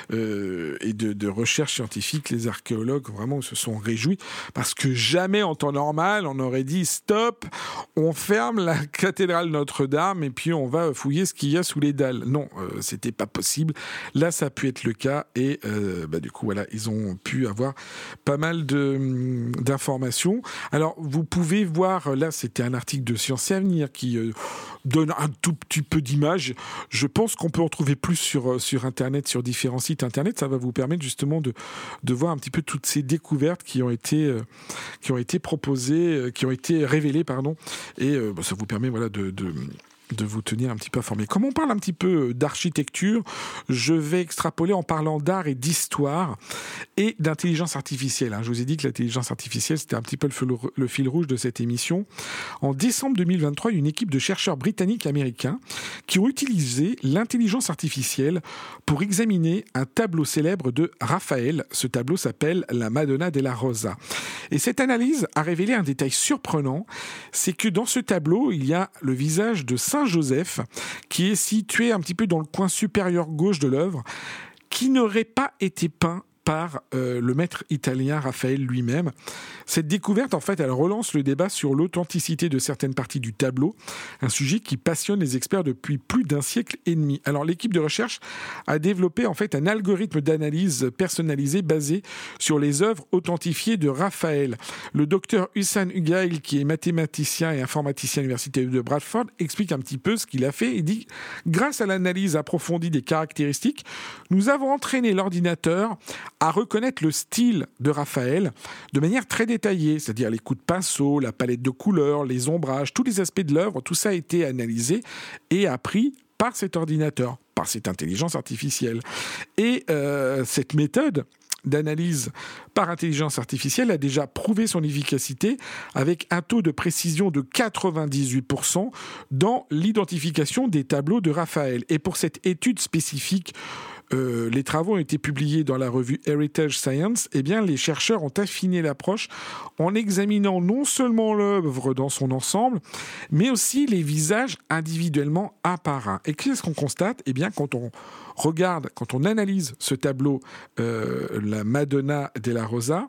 euh, et de, de recherches scientifiques. Les archéologues vraiment se sont réjouis parce que jamais en temps normal on aurait dit stop, on ferme la cathédrale Notre-Dame et puis on va fouiller ce qu'il y a sous les dalles. Non, euh, c'était pas possible. Là, ça a pu être le cas et euh, bah, du coup voilà, ils ont pu avoir pas mal de, d'informations. Alors vous pouvez voir, là c'était un article de Sciences et Avenir qui euh, donne un tout petit peu d'images. Je pense qu'on peut en trouver plus sur, sur Internet, sur différents sites Internet. Ça va vous permettre justement de, de voir un petit peu toutes ces découvertes qui ont été, euh, qui ont été proposées, euh, qui ont été révélées, pardon. Et euh, bah, ça vous permet voilà, de... de de vous tenir un petit peu informé. Comme on parle un petit peu d'architecture, je vais extrapoler en parlant d'art et d'histoire et d'intelligence artificielle. Je vous ai dit que l'intelligence artificielle, c'était un petit peu le fil rouge de cette émission. En décembre deux mille vingt-trois, il y a une équipe de chercheurs britanniques américains qui ont utilisé l'intelligence artificielle pour examiner un tableau célèbre de Raphaël. Ce tableau s'appelle la Madonna della Rosa. Et cette analyse a révélé un détail surprenant, c'est que dans ce tableau, il y a le visage de Saint Joseph, qui est situé un petit peu dans le coin supérieur gauche de l'œuvre, qui n'aurait pas été peint par euh, le maître italien Raphaël lui-même. Cette découverte, en fait, elle relance le débat sur l'authenticité de certaines parties du tableau, un sujet qui passionne les experts depuis plus d'un siècle et demi. Alors, l'équipe de recherche a développé, en fait, un algorithme d'analyse personnalisé basé sur les œuvres authentifiées de Raphaël. Le docteur Hussein Ugail, qui est mathématicien et informaticien à l'université de Bradford, explique un petit peu ce qu'il a fait. Il dit « Grâce à l'analyse approfondie des caractéristiques, nous avons entraîné l'ordinateur à reconnaître le style de Raphaël de manière très détaillée, c'est-à-dire les coups de pinceau, la palette de couleurs, les ombrages, tous les aspects de l'œuvre, tout ça a été analysé et appris par cet ordinateur, par cette intelligence artificielle. Et euh, cette méthode d'analyse par intelligence artificielle a déjà prouvé son efficacité avec un taux de précision de quatre-vingt-dix-huit pour cent dans l'identification des tableaux de Raphaël. Et pour cette étude spécifique, Euh, les travaux ont été publiés dans la revue Heritage Science. Eh bien, les chercheurs ont affiné l'approche en examinant non seulement l'œuvre dans son ensemble, mais aussi les visages individuellement un par un. Et qu'est-ce qu'on constate ? Eh bien, quand on regarde, quand on analyse ce tableau, euh, la Madonna della Rosa,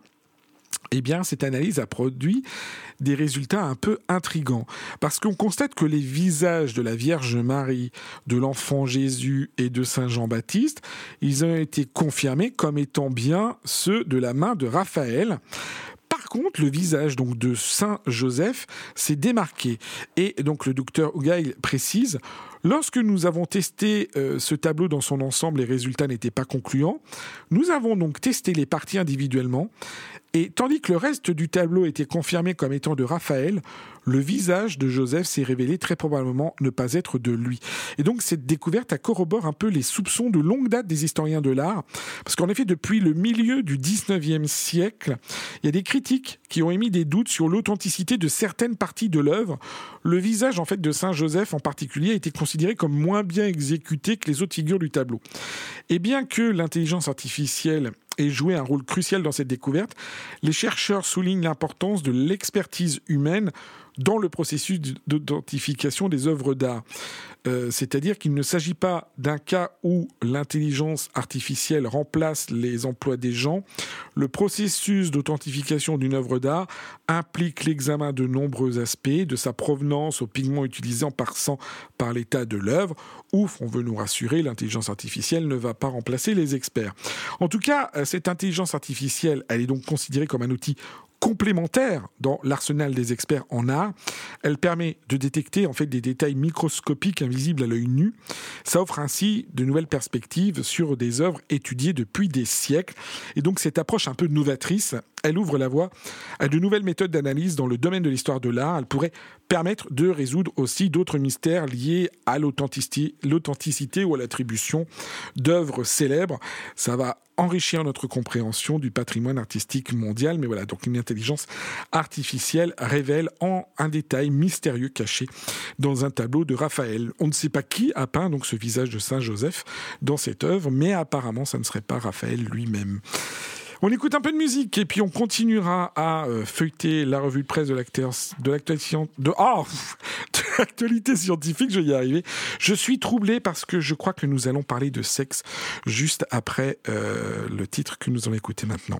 eh bien, cette analyse a produit des résultats un peu intrigants. Parce qu'on constate que les visages de la Vierge Marie, de l'enfant Jésus et de Saint Jean-Baptiste, ils ont été confirmés comme étant bien ceux de la main de Raphaël. Par contre, le visage donc de Saint Joseph s'est démarqué. Et donc, le docteur Ugail précise, lorsque nous avons testé euh, ce tableau dans son ensemble, les résultats n'étaient pas concluants. Nous avons donc testé les parties individuellement. Et tandis que le reste du tableau était confirmé comme étant de Raphaël, le visage de Joseph s'est révélé très probablement ne pas être de lui. Et donc cette découverte corrobore un peu les soupçons de longue date des historiens de l'art, parce qu'en effet, depuis le milieu du dix-neuvième siècle, il y a des critiques qui ont émis des doutes sur l'authenticité de certaines parties de l'œuvre. Le visage en fait de Saint Joseph en particulier a été considéré comme moins bien exécuté que les autres figures du tableau. Et bien que l'intelligence artificielle ait joué un rôle crucial dans cette découverte, les chercheurs soulignent l'importance de l'expertise humaine dans le processus d'identification des œuvres d'art. Euh, c'est-à-dire qu'il ne s'agit pas d'un cas où l'intelligence artificielle remplace les emplois des gens. Le processus d'authentification d'une œuvre d'art implique l'examen de nombreux aspects, de sa provenance aux pigments utilisés en passant par l'état de l'œuvre. Ouf, on veut nous rassurer, l'intelligence artificielle ne va pas remplacer les experts. En tout cas, cette intelligence artificielle, elle est donc considérée comme un outil complémentaire dans l'arsenal des experts en art. Elle permet de détecter en fait des détails microscopiques invisibles à l'œil nu. Ça offre ainsi de nouvelles perspectives sur des œuvres étudiées depuis des siècles. Et donc cette approche un peu novatrice, elle ouvre la voie à de nouvelles méthodes d'analyse dans le domaine de l'histoire de l'art. Elle pourrait permettre de résoudre aussi d'autres mystères liés à l'authenticité, l'authenticité ou à l'attribution d'œuvres célèbres. Ça va enrichir notre compréhension du patrimoine artistique mondial. Mais voilà, donc une intelligence artificielle révèle en un détail mystérieux caché dans un tableau de Raphaël. On ne sait pas qui a peint donc ce visage de Saint Joseph dans cette œuvre, mais apparemment, ça ne serait pas Raphaël lui-même. On écoute un peu de musique et puis on continuera à euh, feuilleter la revue de presse de l'actualité de, oh, Actualité scientifique, je vais y arriver. Je suis troublé parce que je crois que nous allons parler de sexe juste après euh, le titre que nous allons écouter maintenant.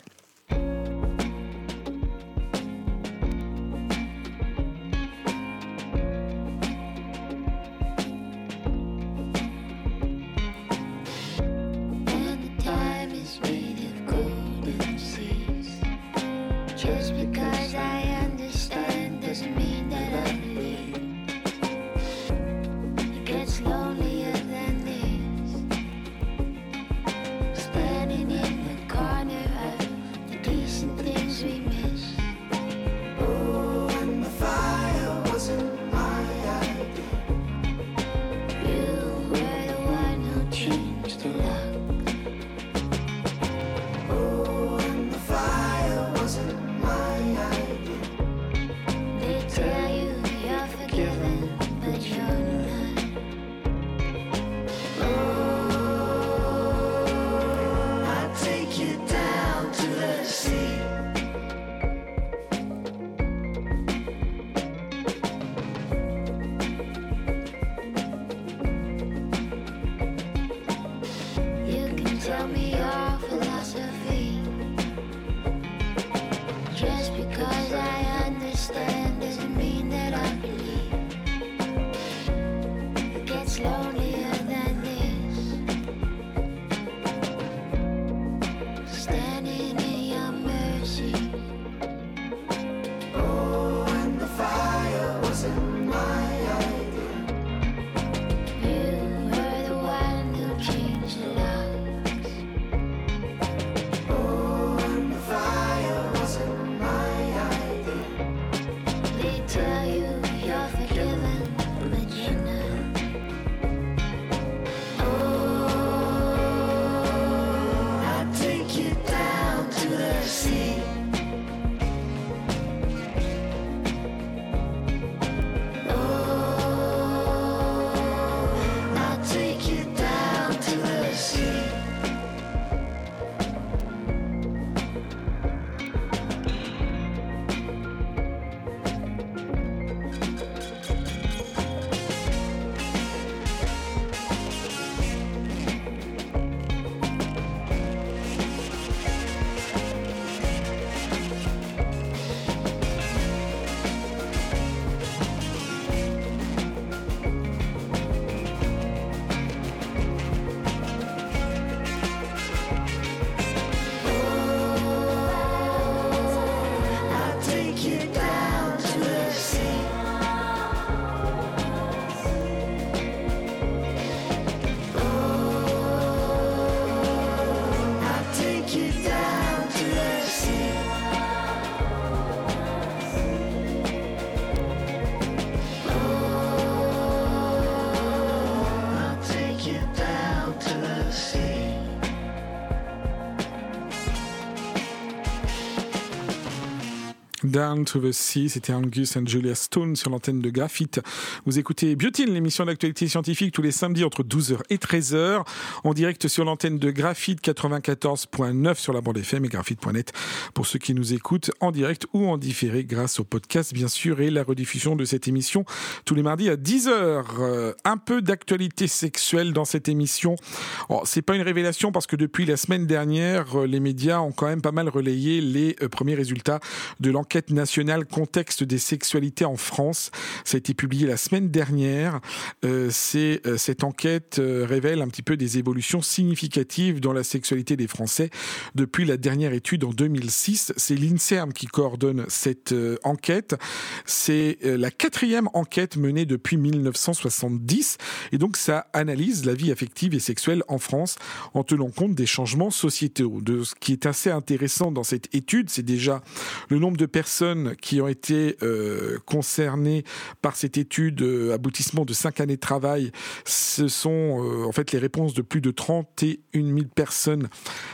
Down to the Sea, c'était Angus and Julia Stone sur l'antenne de Graphite. Vous écoutez Biotine, l'émission d'actualité scientifique tous les samedis entre douze heures et treize heures, en direct sur l'antenne de Graphite quatre-vingt-quatorze virgule neuf sur la bande F M et graphite point net pour ceux qui nous écoutent en direct ou en différé grâce au podcast bien sûr et la rediffusion de cette émission tous les mardis à dix heures. Euh, un peu d'actualité sexuelle dans cette émission. Oh, c'est pas une révélation parce que depuis la semaine dernière, les médias ont quand même pas mal relayé les euh, premiers résultats de l'enquête nationale contexte des sexualités en France. Ça a été publié la semaine dernière. Euh, c'est, euh, cette enquête euh, révèle un petit peu des évolutions significatives dans la sexualité des Français depuis la dernière étude en deux mille six. C'est l'INSERM qui coordonne cette euh, enquête. C'est euh, la quatrième enquête menée depuis mille neuf cent soixante-dix et donc ça analyse la vie affective et sexuelle en France en tenant compte des changements sociétaux. De ce qui est assez intéressant dans cette étude, c'est déjà le nombre de personnes qui ont été euh, concernées par cette étude, euh, aboutissement de cinq années de travail. Ce sont euh, en fait les réponses de plus de trente et une mille personnes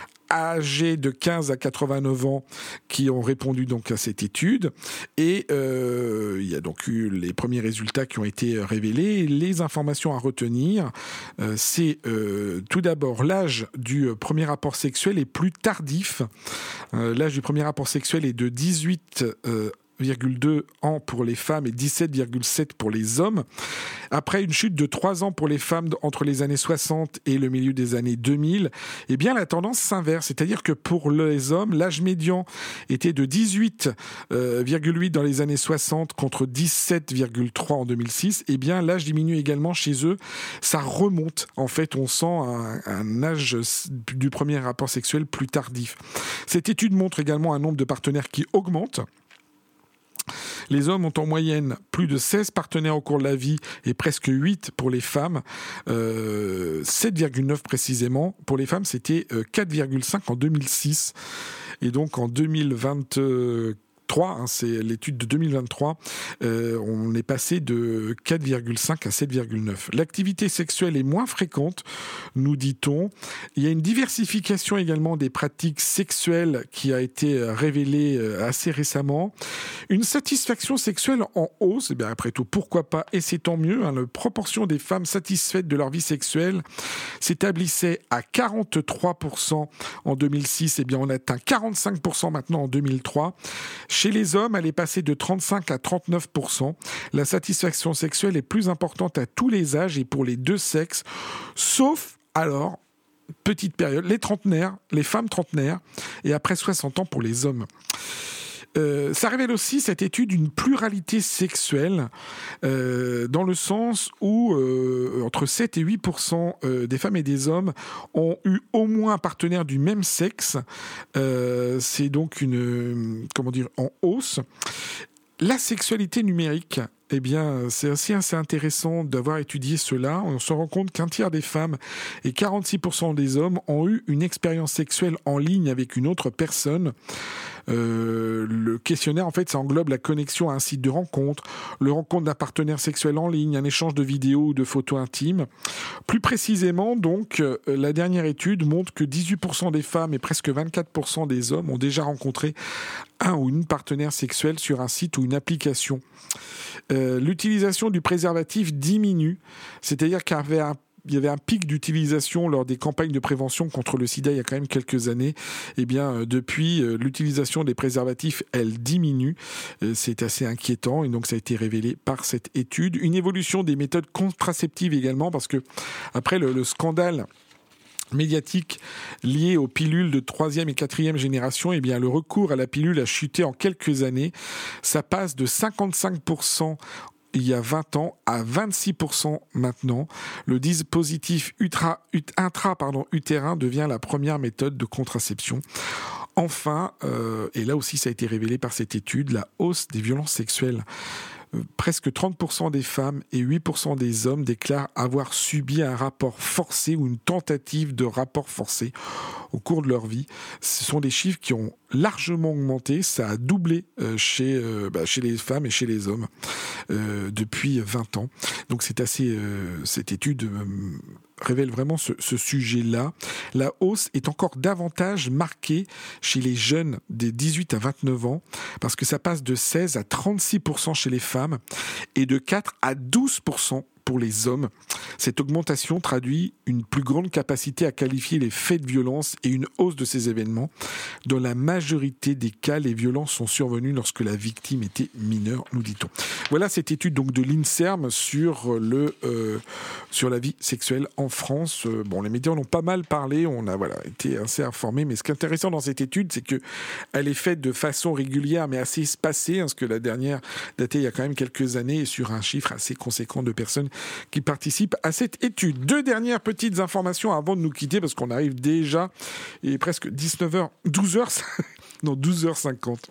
âgés de quinze à quatre-vingt-neuf ans qui ont répondu donc à cette étude et euh, il y a donc eu les premiers résultats qui ont été révélés. Les informations à retenir, euh, c'est euh, tout d'abord l'âge du premier rapport sexuel est plus tardif. Euh, l'âge du premier rapport sexuel est de dix-huit euh, virgule deux ans pour les femmes et dix-sept virgule sept pour les hommes. Après une chute de trois ans pour les femmes entre les années soixante et le milieu des années deux mille, eh bien la tendance s'inverse, c'est-à-dire que pour les hommes, l'âge médian était de dix-huit virgule huit dans les années soixante contre dix-sept virgule trois en deux mille six. Eh bien l'âge diminue également chez eux, ça remonte. En fait, on sent un, un âge du premier rapport sexuel plus tardif. Cette étude montre également un nombre de partenaires qui augmente. Les hommes ont en moyenne plus de seize partenaires au cours de la vie et presque huit pour les femmes, euh, sept virgule neuf précisément. Pour les femmes, c'était quatre virgule cinq en deux mille six. Et donc en deux mille vingt-trois, Hein, c'est l'étude de deux mille vingt-trois, euh, on est passé de quatre virgule cinq à sept virgule neuf. L'activité sexuelle est moins fréquente, nous dit-on. Il y a une diversification également des pratiques sexuelles qui a été révélée assez récemment. Une satisfaction sexuelle en hausse, et bien après tout, pourquoi pas, et c'est tant mieux. Hein, la proportion des femmes satisfaites de leur vie sexuelle s'établissait à quarante-trois pour cent en deux mille six, et bien on atteint quarante-cinq pour cent maintenant en deux mille trois. Chez les hommes, elle est passée de trente-cinq à trente-neuf pour cent. La satisfaction sexuelle est plus importante à tous les âges et pour les deux sexes, sauf alors, petite période, les trentenaires, les femmes trentenaires, et après soixante ans pour les hommes. Euh, ça révèle aussi, cette étude, une pluralité sexuelle euh, dans le sens où euh, entre sept et huit pour cent euh, des femmes et des hommes ont eu au moins un partenaire du même sexe. Euh, c'est donc une, comment dire, en hausse. La sexualité numérique, eh bien, c'est aussi assez intéressant d'avoir étudié cela. On se rend compte qu'un tiers des femmes et quarante-six pour cent des hommes ont eu une expérience sexuelle en ligne avec une autre personne. Euh, le questionnaire, en fait, ça englobe la connexion à un site de rencontre, le rencontre d'un partenaire sexuel en ligne, un échange de vidéos ou de photos intimes. Plus précisément, donc, euh, la dernière étude montre que dix-huit pour cent des femmes et presque vingt-quatre pour cent des hommes ont déjà rencontré un ou une partenaire sexuelle sur un site ou une application. Euh, l'utilisation du préservatif diminue, c'est-à-dire qu'il y avait un Il y avait un pic d'utilisation lors des campagnes de prévention contre le sida il y a quand même quelques années. Eh bien, euh, depuis, euh, l'utilisation des préservatifs, elle diminue. Euh, c'est assez inquiétant et donc ça a été révélé par cette étude. Une évolution des méthodes contraceptives également, parce que après le, le scandale médiatique lié aux pilules de troisième et quatrième génération, eh bien, le recours à la pilule a chuté en quelques années. Ça passe de cinquante-cinq pour cent il y a vingt ans à vingt-six pour cent maintenant. Le dispositif ultra, intra, pardon, utérin devient la première méthode de contraception. Enfin, euh, et là aussi ça a été révélé par cette étude, la hausse des violences sexuelles. Euh, presque trente pour cent des femmes et huit pour cent des hommes déclarent avoir subi un rapport forcé ou une tentative de rapport forcé au cours de leur vie. Ce sont des chiffres qui ont largement augmenté, ça a doublé euh, chez, euh, bah, chez les femmes et chez les hommes euh, depuis vingt ans. Donc c'est assez, euh, cette étude euh, révèle vraiment ce, ce sujet-là. La hausse est encore davantage marquée chez les jeunes des dix-huit à vingt-neuf ans, parce que ça passe de seize à trente-six pour cent chez les femmes et de quatre à douze pour cent pour les hommes. Cette augmentation traduit une plus grande capacité à qualifier les faits de violence et une hausse de ces événements. Dans la majorité des cas, les violences sont survenues lorsque la victime était mineure, nous dit-on. Voilà cette étude donc de l'INSERM sur le euh, sur la vie sexuelle en France. Euh, bon, les médias en ont pas mal parlé, on a voilà été assez informés, mais ce qui est intéressant dans cette étude, c'est que elle est faite de façon régulière, mais assez espacée, hein, parce que la dernière datée il y a quand même quelques années, et sur un chiffre assez conséquent de personnes qui participent à cette étude. Deux dernières petites informations avant de nous quitter, parce qu'on arrive déjà, il est presque dix-neuf heures, douze heures, non, douze heures cinquante.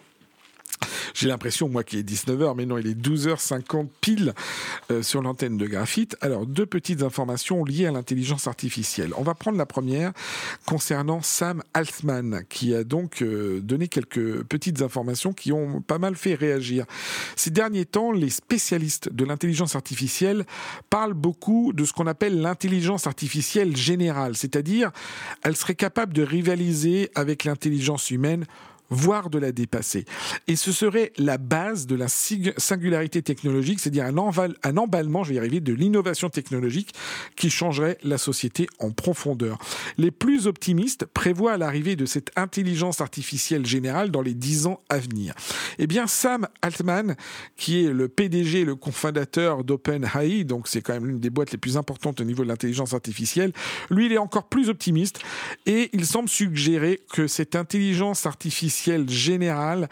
J'ai l'impression, moi, qu'il est dix-neuf heures, mais non, il est douze heures cinquante pile euh, sur l'antenne de Graphite. Alors, deux petites informations liées à l'intelligence artificielle. On va prendre la première concernant Sam Altman, qui a donc euh, donné quelques petites informations qui ont pas mal fait réagir. Ces derniers temps, les spécialistes de l'intelligence artificielle parlent beaucoup de ce qu'on appelle l'intelligence artificielle générale, c'est-à-dire elle serait capable de rivaliser avec l'intelligence humaine voire de la dépasser. Et ce serait la base de la singularité technologique, c'est-à-dire un, enval, un emballement, je vais y arriver, de l'innovation technologique qui changerait la société en profondeur. Les plus optimistes prévoient l'arrivée de cette intelligence artificielle générale dans les dix ans à venir. Eh bien, Sam Altman, qui est le P D G, le cofondateur d'OpenAI, donc c'est quand même l'une des boîtes les plus importantes au niveau de l'intelligence artificielle, lui, il est encore plus optimiste et il semble suggérer que cette intelligence artificielle générale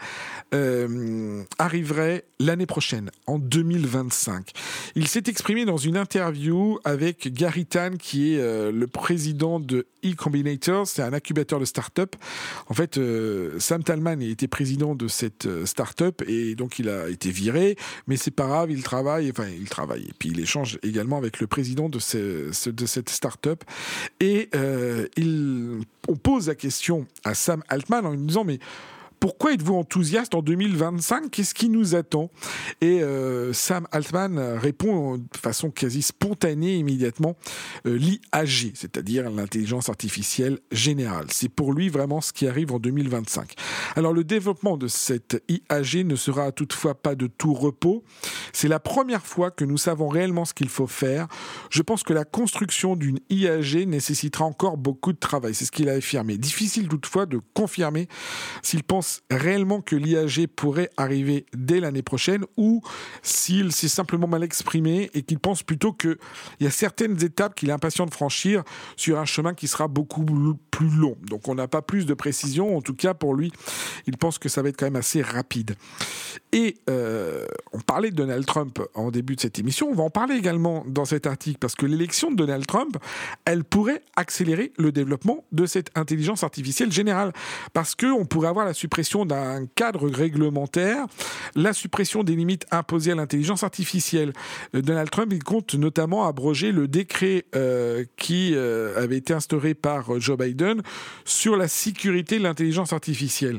euh, arriverait l'année prochaine, en deux mille vingt-cinq. Il s'est exprimé dans une interview avec Gary Tan, qui est euh, le président de E-Combinator, c'est un incubateur de start-up. En fait, euh, Sam Altman était président de cette euh, start-up et donc il a été viré, mais c'est pas grave, il travaille, enfin il travaille, et puis il échange également avec le président de, ce, ce, de cette start-up et euh, il, on pose la question à Sam Altman en lui disant mais pourquoi êtes-vous enthousiaste en deux mille vingt-cinq ? Qu'est-ce qui nous attend ? Et euh, Sam Altman répond de façon quasi spontanée immédiatement euh, l'I A G, c'est-à-dire l'intelligence artificielle générale. C'est pour lui vraiment ce qui arrive en deux mille vingt-cinq. Alors le développement de cette I A G ne sera toutefois pas de tout repos. C'est la première fois que nous savons réellement ce qu'il faut faire. Je pense que la construction d'une I A G nécessitera encore beaucoup de travail. C'est ce qu'il a affirmé. Difficile toutefois de confirmer s'il pense réellement que l'I A G pourrait arriver dès l'année prochaine ou s'il s'est simplement mal exprimé et qu'il pense plutôt qu'il y a certaines étapes qu'il est impatient de franchir sur un chemin qui sera beaucoup plus long. Donc on n'a pas plus de précision. En tout cas, pour lui, il pense que ça va être quand même assez rapide. Et euh, on parlait de Donald Trump en début de cette émission. On va en parler également dans cet article parce que l'élection de Donald Trump, elle pourrait accélérer le développement de cette intelligence artificielle générale parce qu'on pourrait avoir la suppression d'un cadre réglementaire, la suppression des limites imposées à l'intelligence artificielle. Donald Trump, il compte notamment abroger le décret euh, qui euh, avait été instauré par Joe Biden sur la sécurité de l'intelligence artificielle.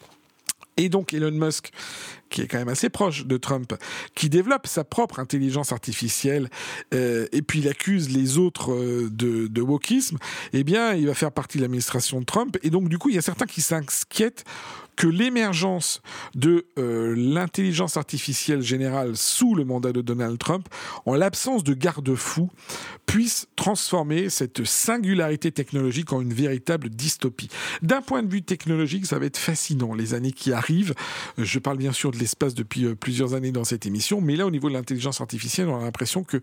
Et donc Elon Musk, qui est quand même assez proche de Trump, qui développe sa propre intelligence artificielle, euh, et puis il accuse les autres euh, de, de wokisme, eh bien, il va faire partie de l'administration de Trump. Et donc, du coup, il y a certains qui s'inquiètent que l'émergence de euh, l'intelligence artificielle générale sous le mandat de Donald Trump, en l'absence de garde-fous, puisse transformer cette singularité technologique en une véritable dystopie. D'un point de vue technologique, ça va être fascinant, les années qui arrivent. Je parle bien sûr de l'espace depuis plusieurs années dans cette émission, mais là, au niveau de l'intelligence artificielle, on a l'impression que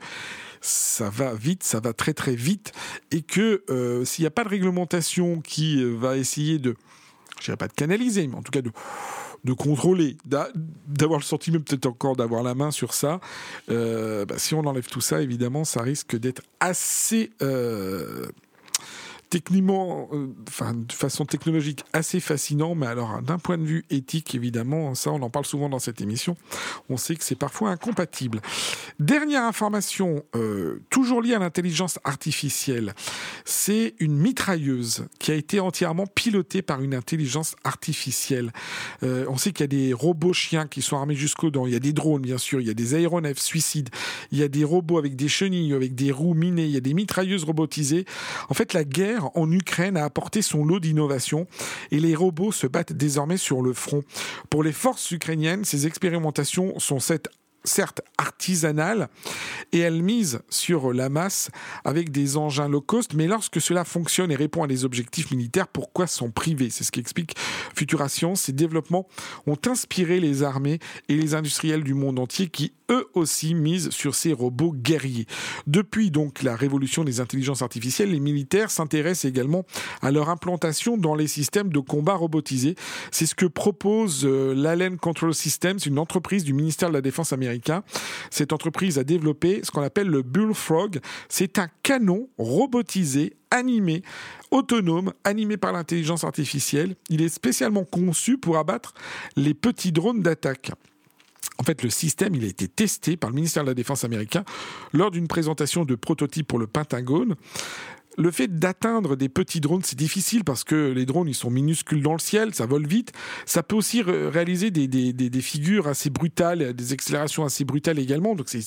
ça va vite, ça va très très vite, et que euh, s'il n'y a pas de réglementation qui va essayer de, je dirais pas de canaliser, mais en tout cas de, de contrôler, d'avoir le sentiment peut-être encore d'avoir la main sur ça, euh, bah, si on enlève tout ça, évidemment, ça risque d'être assez... Euh, techniquement, euh, enfin, de façon technologique assez fascinant, mais alors d'un point de vue éthique, évidemment, ça on en parle souvent dans cette émission, on sait que c'est parfois incompatible. Dernière information, euh, toujours liée à l'intelligence artificielle, c'est une mitrailleuse qui a été entièrement pilotée par une intelligence artificielle. Euh, on sait qu'il y a des robots chiens qui sont armés jusqu'aux dents, il y a des drones bien sûr, il y a des aéronefs suicides, il y a des robots avec des chenilles, avec des roues minées, il y a des mitrailleuses robotisées. En fait, la guerre en Ukraine a apporté son lot d'innovations et les robots se battent désormais sur le front. Pour les forces ukrainiennes, ces expérimentations sont cette certes artisanale, et elle mise sur la masse avec des engins low cost, mais lorsque cela fonctionne et répond à des objectifs militaires, pourquoi s'en priver ? C'est ce qu'explique Futura Science. Ces développements ont inspiré les armées et les industriels du monde entier qui, eux aussi, misent sur ces robots guerriers. Depuis donc la révolution des intelligences artificielles, les militaires s'intéressent également à leur implantation dans les systèmes de combat robotisés. C'est ce que propose euh, l'Allen Control Systems, une entreprise du ministère de la Défense américain. Cette entreprise a développé ce qu'on appelle le Bullfrog. C'est un canon robotisé, animé, autonome, animé par l'intelligence artificielle. Il est spécialement conçu pour abattre les petits drones d'attaque. En fait, le système, il a été testé par le ministère de la Défense américain lors d'une présentation de prototype pour le Pentagone. Le fait d'atteindre des petits drones, c'est difficile parce que les drones, ils sont minuscules dans le ciel, ça vole vite. Ça peut aussi réaliser des, des, des, des figures assez brutales, des accélérations assez brutales également. Donc c'est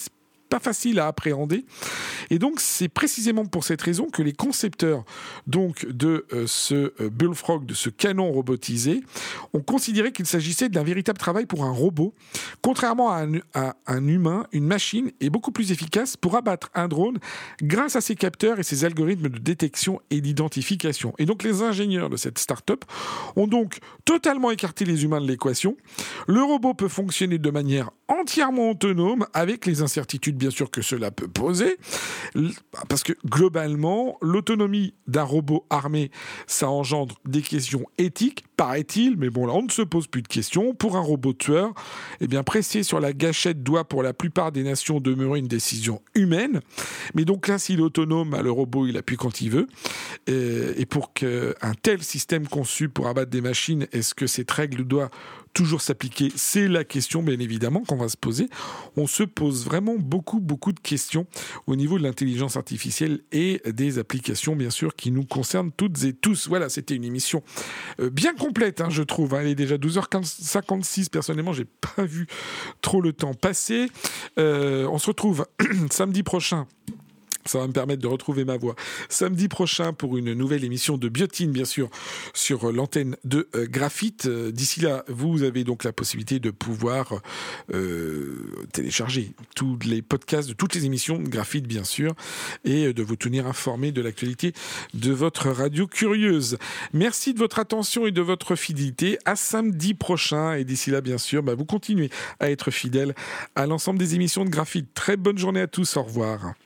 pas facile à appréhender. Et donc, c'est précisément pour cette raison que les concepteurs donc, de euh, ce euh, Bullfrog, de ce canon robotisé, ont considéré qu'il s'agissait d'un véritable travail pour un robot. Contrairement à un, à un humain, une machine est beaucoup plus efficace pour abattre un drone grâce à ses capteurs et ses algorithmes de détection et d'identification. Et donc, les ingénieurs de cette start-up ont donc totalement écarté les humains de l'équation. Le robot peut fonctionner de manière entièrement autonome, avec les incertitudes bien sûr que cela peut poser, parce que globalement, l'autonomie d'un robot armé, ça engendre des questions éthiques, paraît-il, mais bon là on ne se pose plus de questions. Pour un robot tueur, eh bien presser sur la gâchette doit pour la plupart des nations demeurer une décision humaine, mais donc là s'il est autonome, le robot il appuie quand il veut, et pour qu'un tel système conçu pour abattre des machines, est-ce que cette règle doit toujours s'appliquer? C'est la question, bien évidemment, qu'on va se poser. On se pose vraiment beaucoup, beaucoup de questions au niveau de l'intelligence artificielle et des applications, bien sûr, qui nous concernent toutes et tous. Voilà, c'était une émission bien complète, hein, je trouve. Elle est déjà douze heures cinquante-six. Personnellement, j'ai pas vu trop le temps passer. Euh, on se retrouve samedi prochain. Ça va me permettre de retrouver ma voix samedi prochain pour une nouvelle émission de Biotine, bien sûr, sur l'antenne de euh, Graphite. D'ici là, vous avez donc la possibilité de pouvoir euh, télécharger tous les podcasts de toutes les émissions de Graphite, bien sûr, et de vous tenir informé de l'actualité de votre radio curieuse. Merci de votre attention et de votre fidélité. À samedi prochain. Et d'ici là, bien sûr, bah, vous continuez à être fidèles à l'ensemble des émissions de Graphite. Très bonne journée à tous. Au revoir.